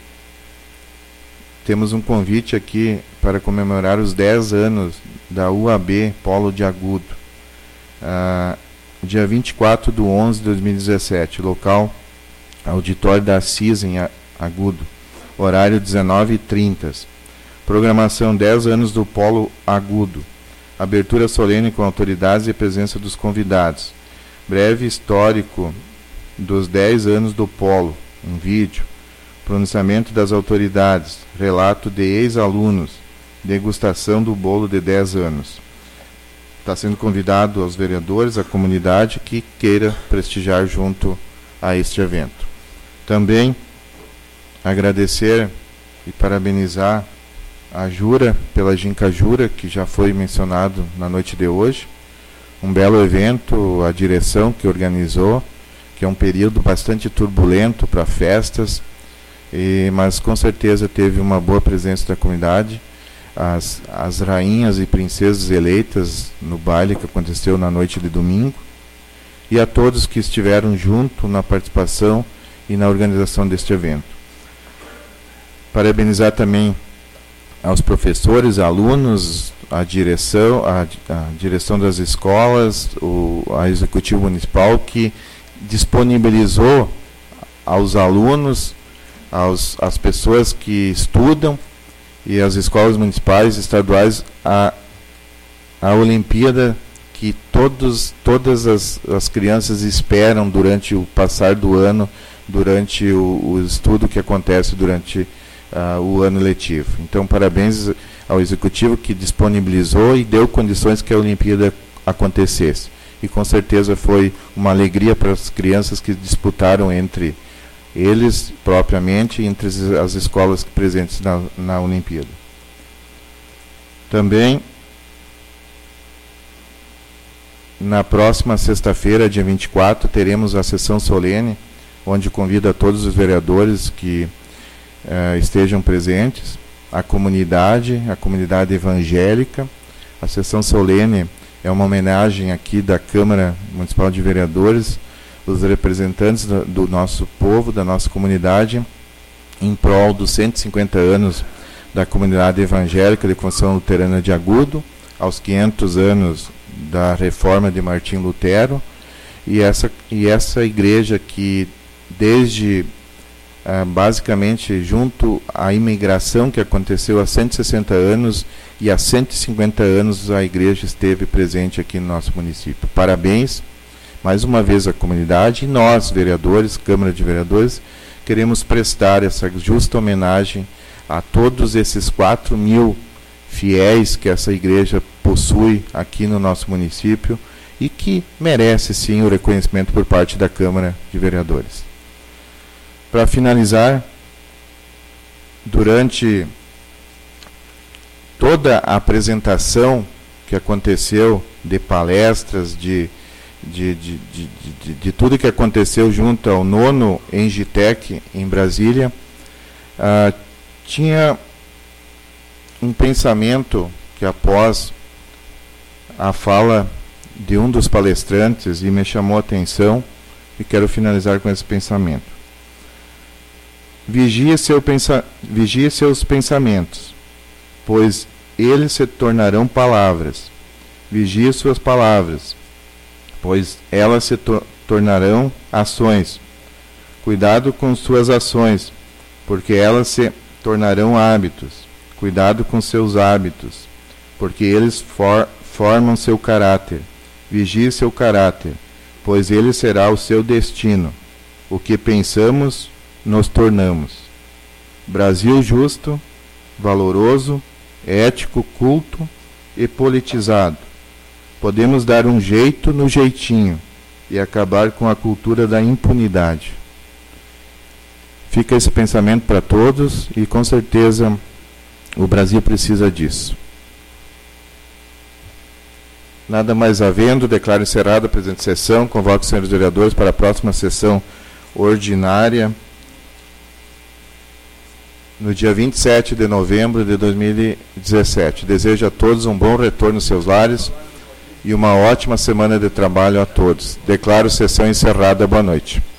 temos um convite aqui para comemorar os dez anos da U A B Polo de Agudo. Ah, dia vinte e quatro de onze de dois mil e dezessete, local Auditório da Assis em Agudo, horário dezenove e trinta. Programação dez anos do Polo Agudo. Abertura solene com autoridades e presença dos convidados. Breve histórico dos dez anos do Polo, um vídeo. Pronunciamento das autoridades. Relato de ex-alunos. Degustação do bolo de dez anos. Está sendo convidado aos vereadores, a comunidade que queira prestigiar junto a este evento. Também agradecer e parabenizar a Jura pela Ginca Jura, que já foi mencionado na noite de hoje. Um belo evento, a direção que organizou, que é um período bastante turbulento para festas, e, mas com certeza teve uma boa presença da comunidade. As, as rainhas e princesas eleitas no baile que aconteceu na noite de domingo, e a todos que estiveram junto na participação e na organização deste evento. Parabenizar também aos professores, alunos, a direção, a, a direção das escolas, o a executivo municipal que disponibilizou aos alunos, aos, às pessoas que estudam e às escolas municipais e estaduais a, a Olimpíada que todos, todas as, as crianças esperam durante o passar do ano, durante o, o estudo que acontece durante uh, o ano letivo. Então, parabéns ao Executivo que disponibilizou e deu condições que a Olimpíada acontecesse. E com certeza foi uma alegria para as crianças que disputaram entre eles propriamente, entre as escolas presentes na, na Olimpíada. Também, na próxima sexta-feira, dia vinte e quatro, teremos a sessão solene, onde convido a todos os vereadores que uh, estejam presentes, a comunidade, a comunidade evangélica. A sessão solene é uma homenagem aqui da Câmara Municipal de Vereadores, os representantes do, do nosso povo, da nossa comunidade, em prol dos cento e cinquenta anos da comunidade evangélica de Confissão Luterana de Agudo, aos quinhentos anos da reforma de Martim Lutero, e essa, e essa igreja que desde ah, basicamente junto à imigração que aconteceu há cento e sessenta anos e há cento e cinquenta anos a igreja esteve presente aqui no nosso município. Parabéns mais uma vez à comunidade, e nós, vereadores, Câmara de Vereadores, queremos prestar essa justa homenagem a todos esses quatro mil fiéis que essa igreja possui aqui no nosso município e que merece sim o reconhecimento por parte da Câmara de Vereadores. Para finalizar, durante toda a apresentação que aconteceu de palestras, de, de, de, de, de, de tudo que aconteceu junto ao nono Engitec em Brasília, ah, tinha um pensamento que após a fala de um dos palestrantes e me chamou a atenção e quero finalizar com esse pensamento. Vigie, seu pensa, vigie seus pensamentos, pois eles se tornarão palavras. Vigie suas palavras, pois elas se to tornarão ações. Cuidado com suas ações, porque elas se tornarão hábitos. Cuidado com seus hábitos, porque eles for formam seu caráter. Vigie seu caráter, pois ele será o seu destino. O que pensamos, nos tornamos. Brasil justo, valoroso, ético, culto e politizado. Podemos dar um jeito no jeitinho e acabar com a cultura da impunidade. Fica esse pensamento para todos e com certeza o Brasil precisa disso. Nada mais havendo, declaro encerrada a presente sessão, convoco os senhores vereadores para a próxima sessão ordinária, no dia vinte e sete de novembro de dois mil e dezessete. Desejo a todos um bom retorno aos seus lares e uma ótima semana de trabalho a todos. Declaro sessão encerrada. Boa noite.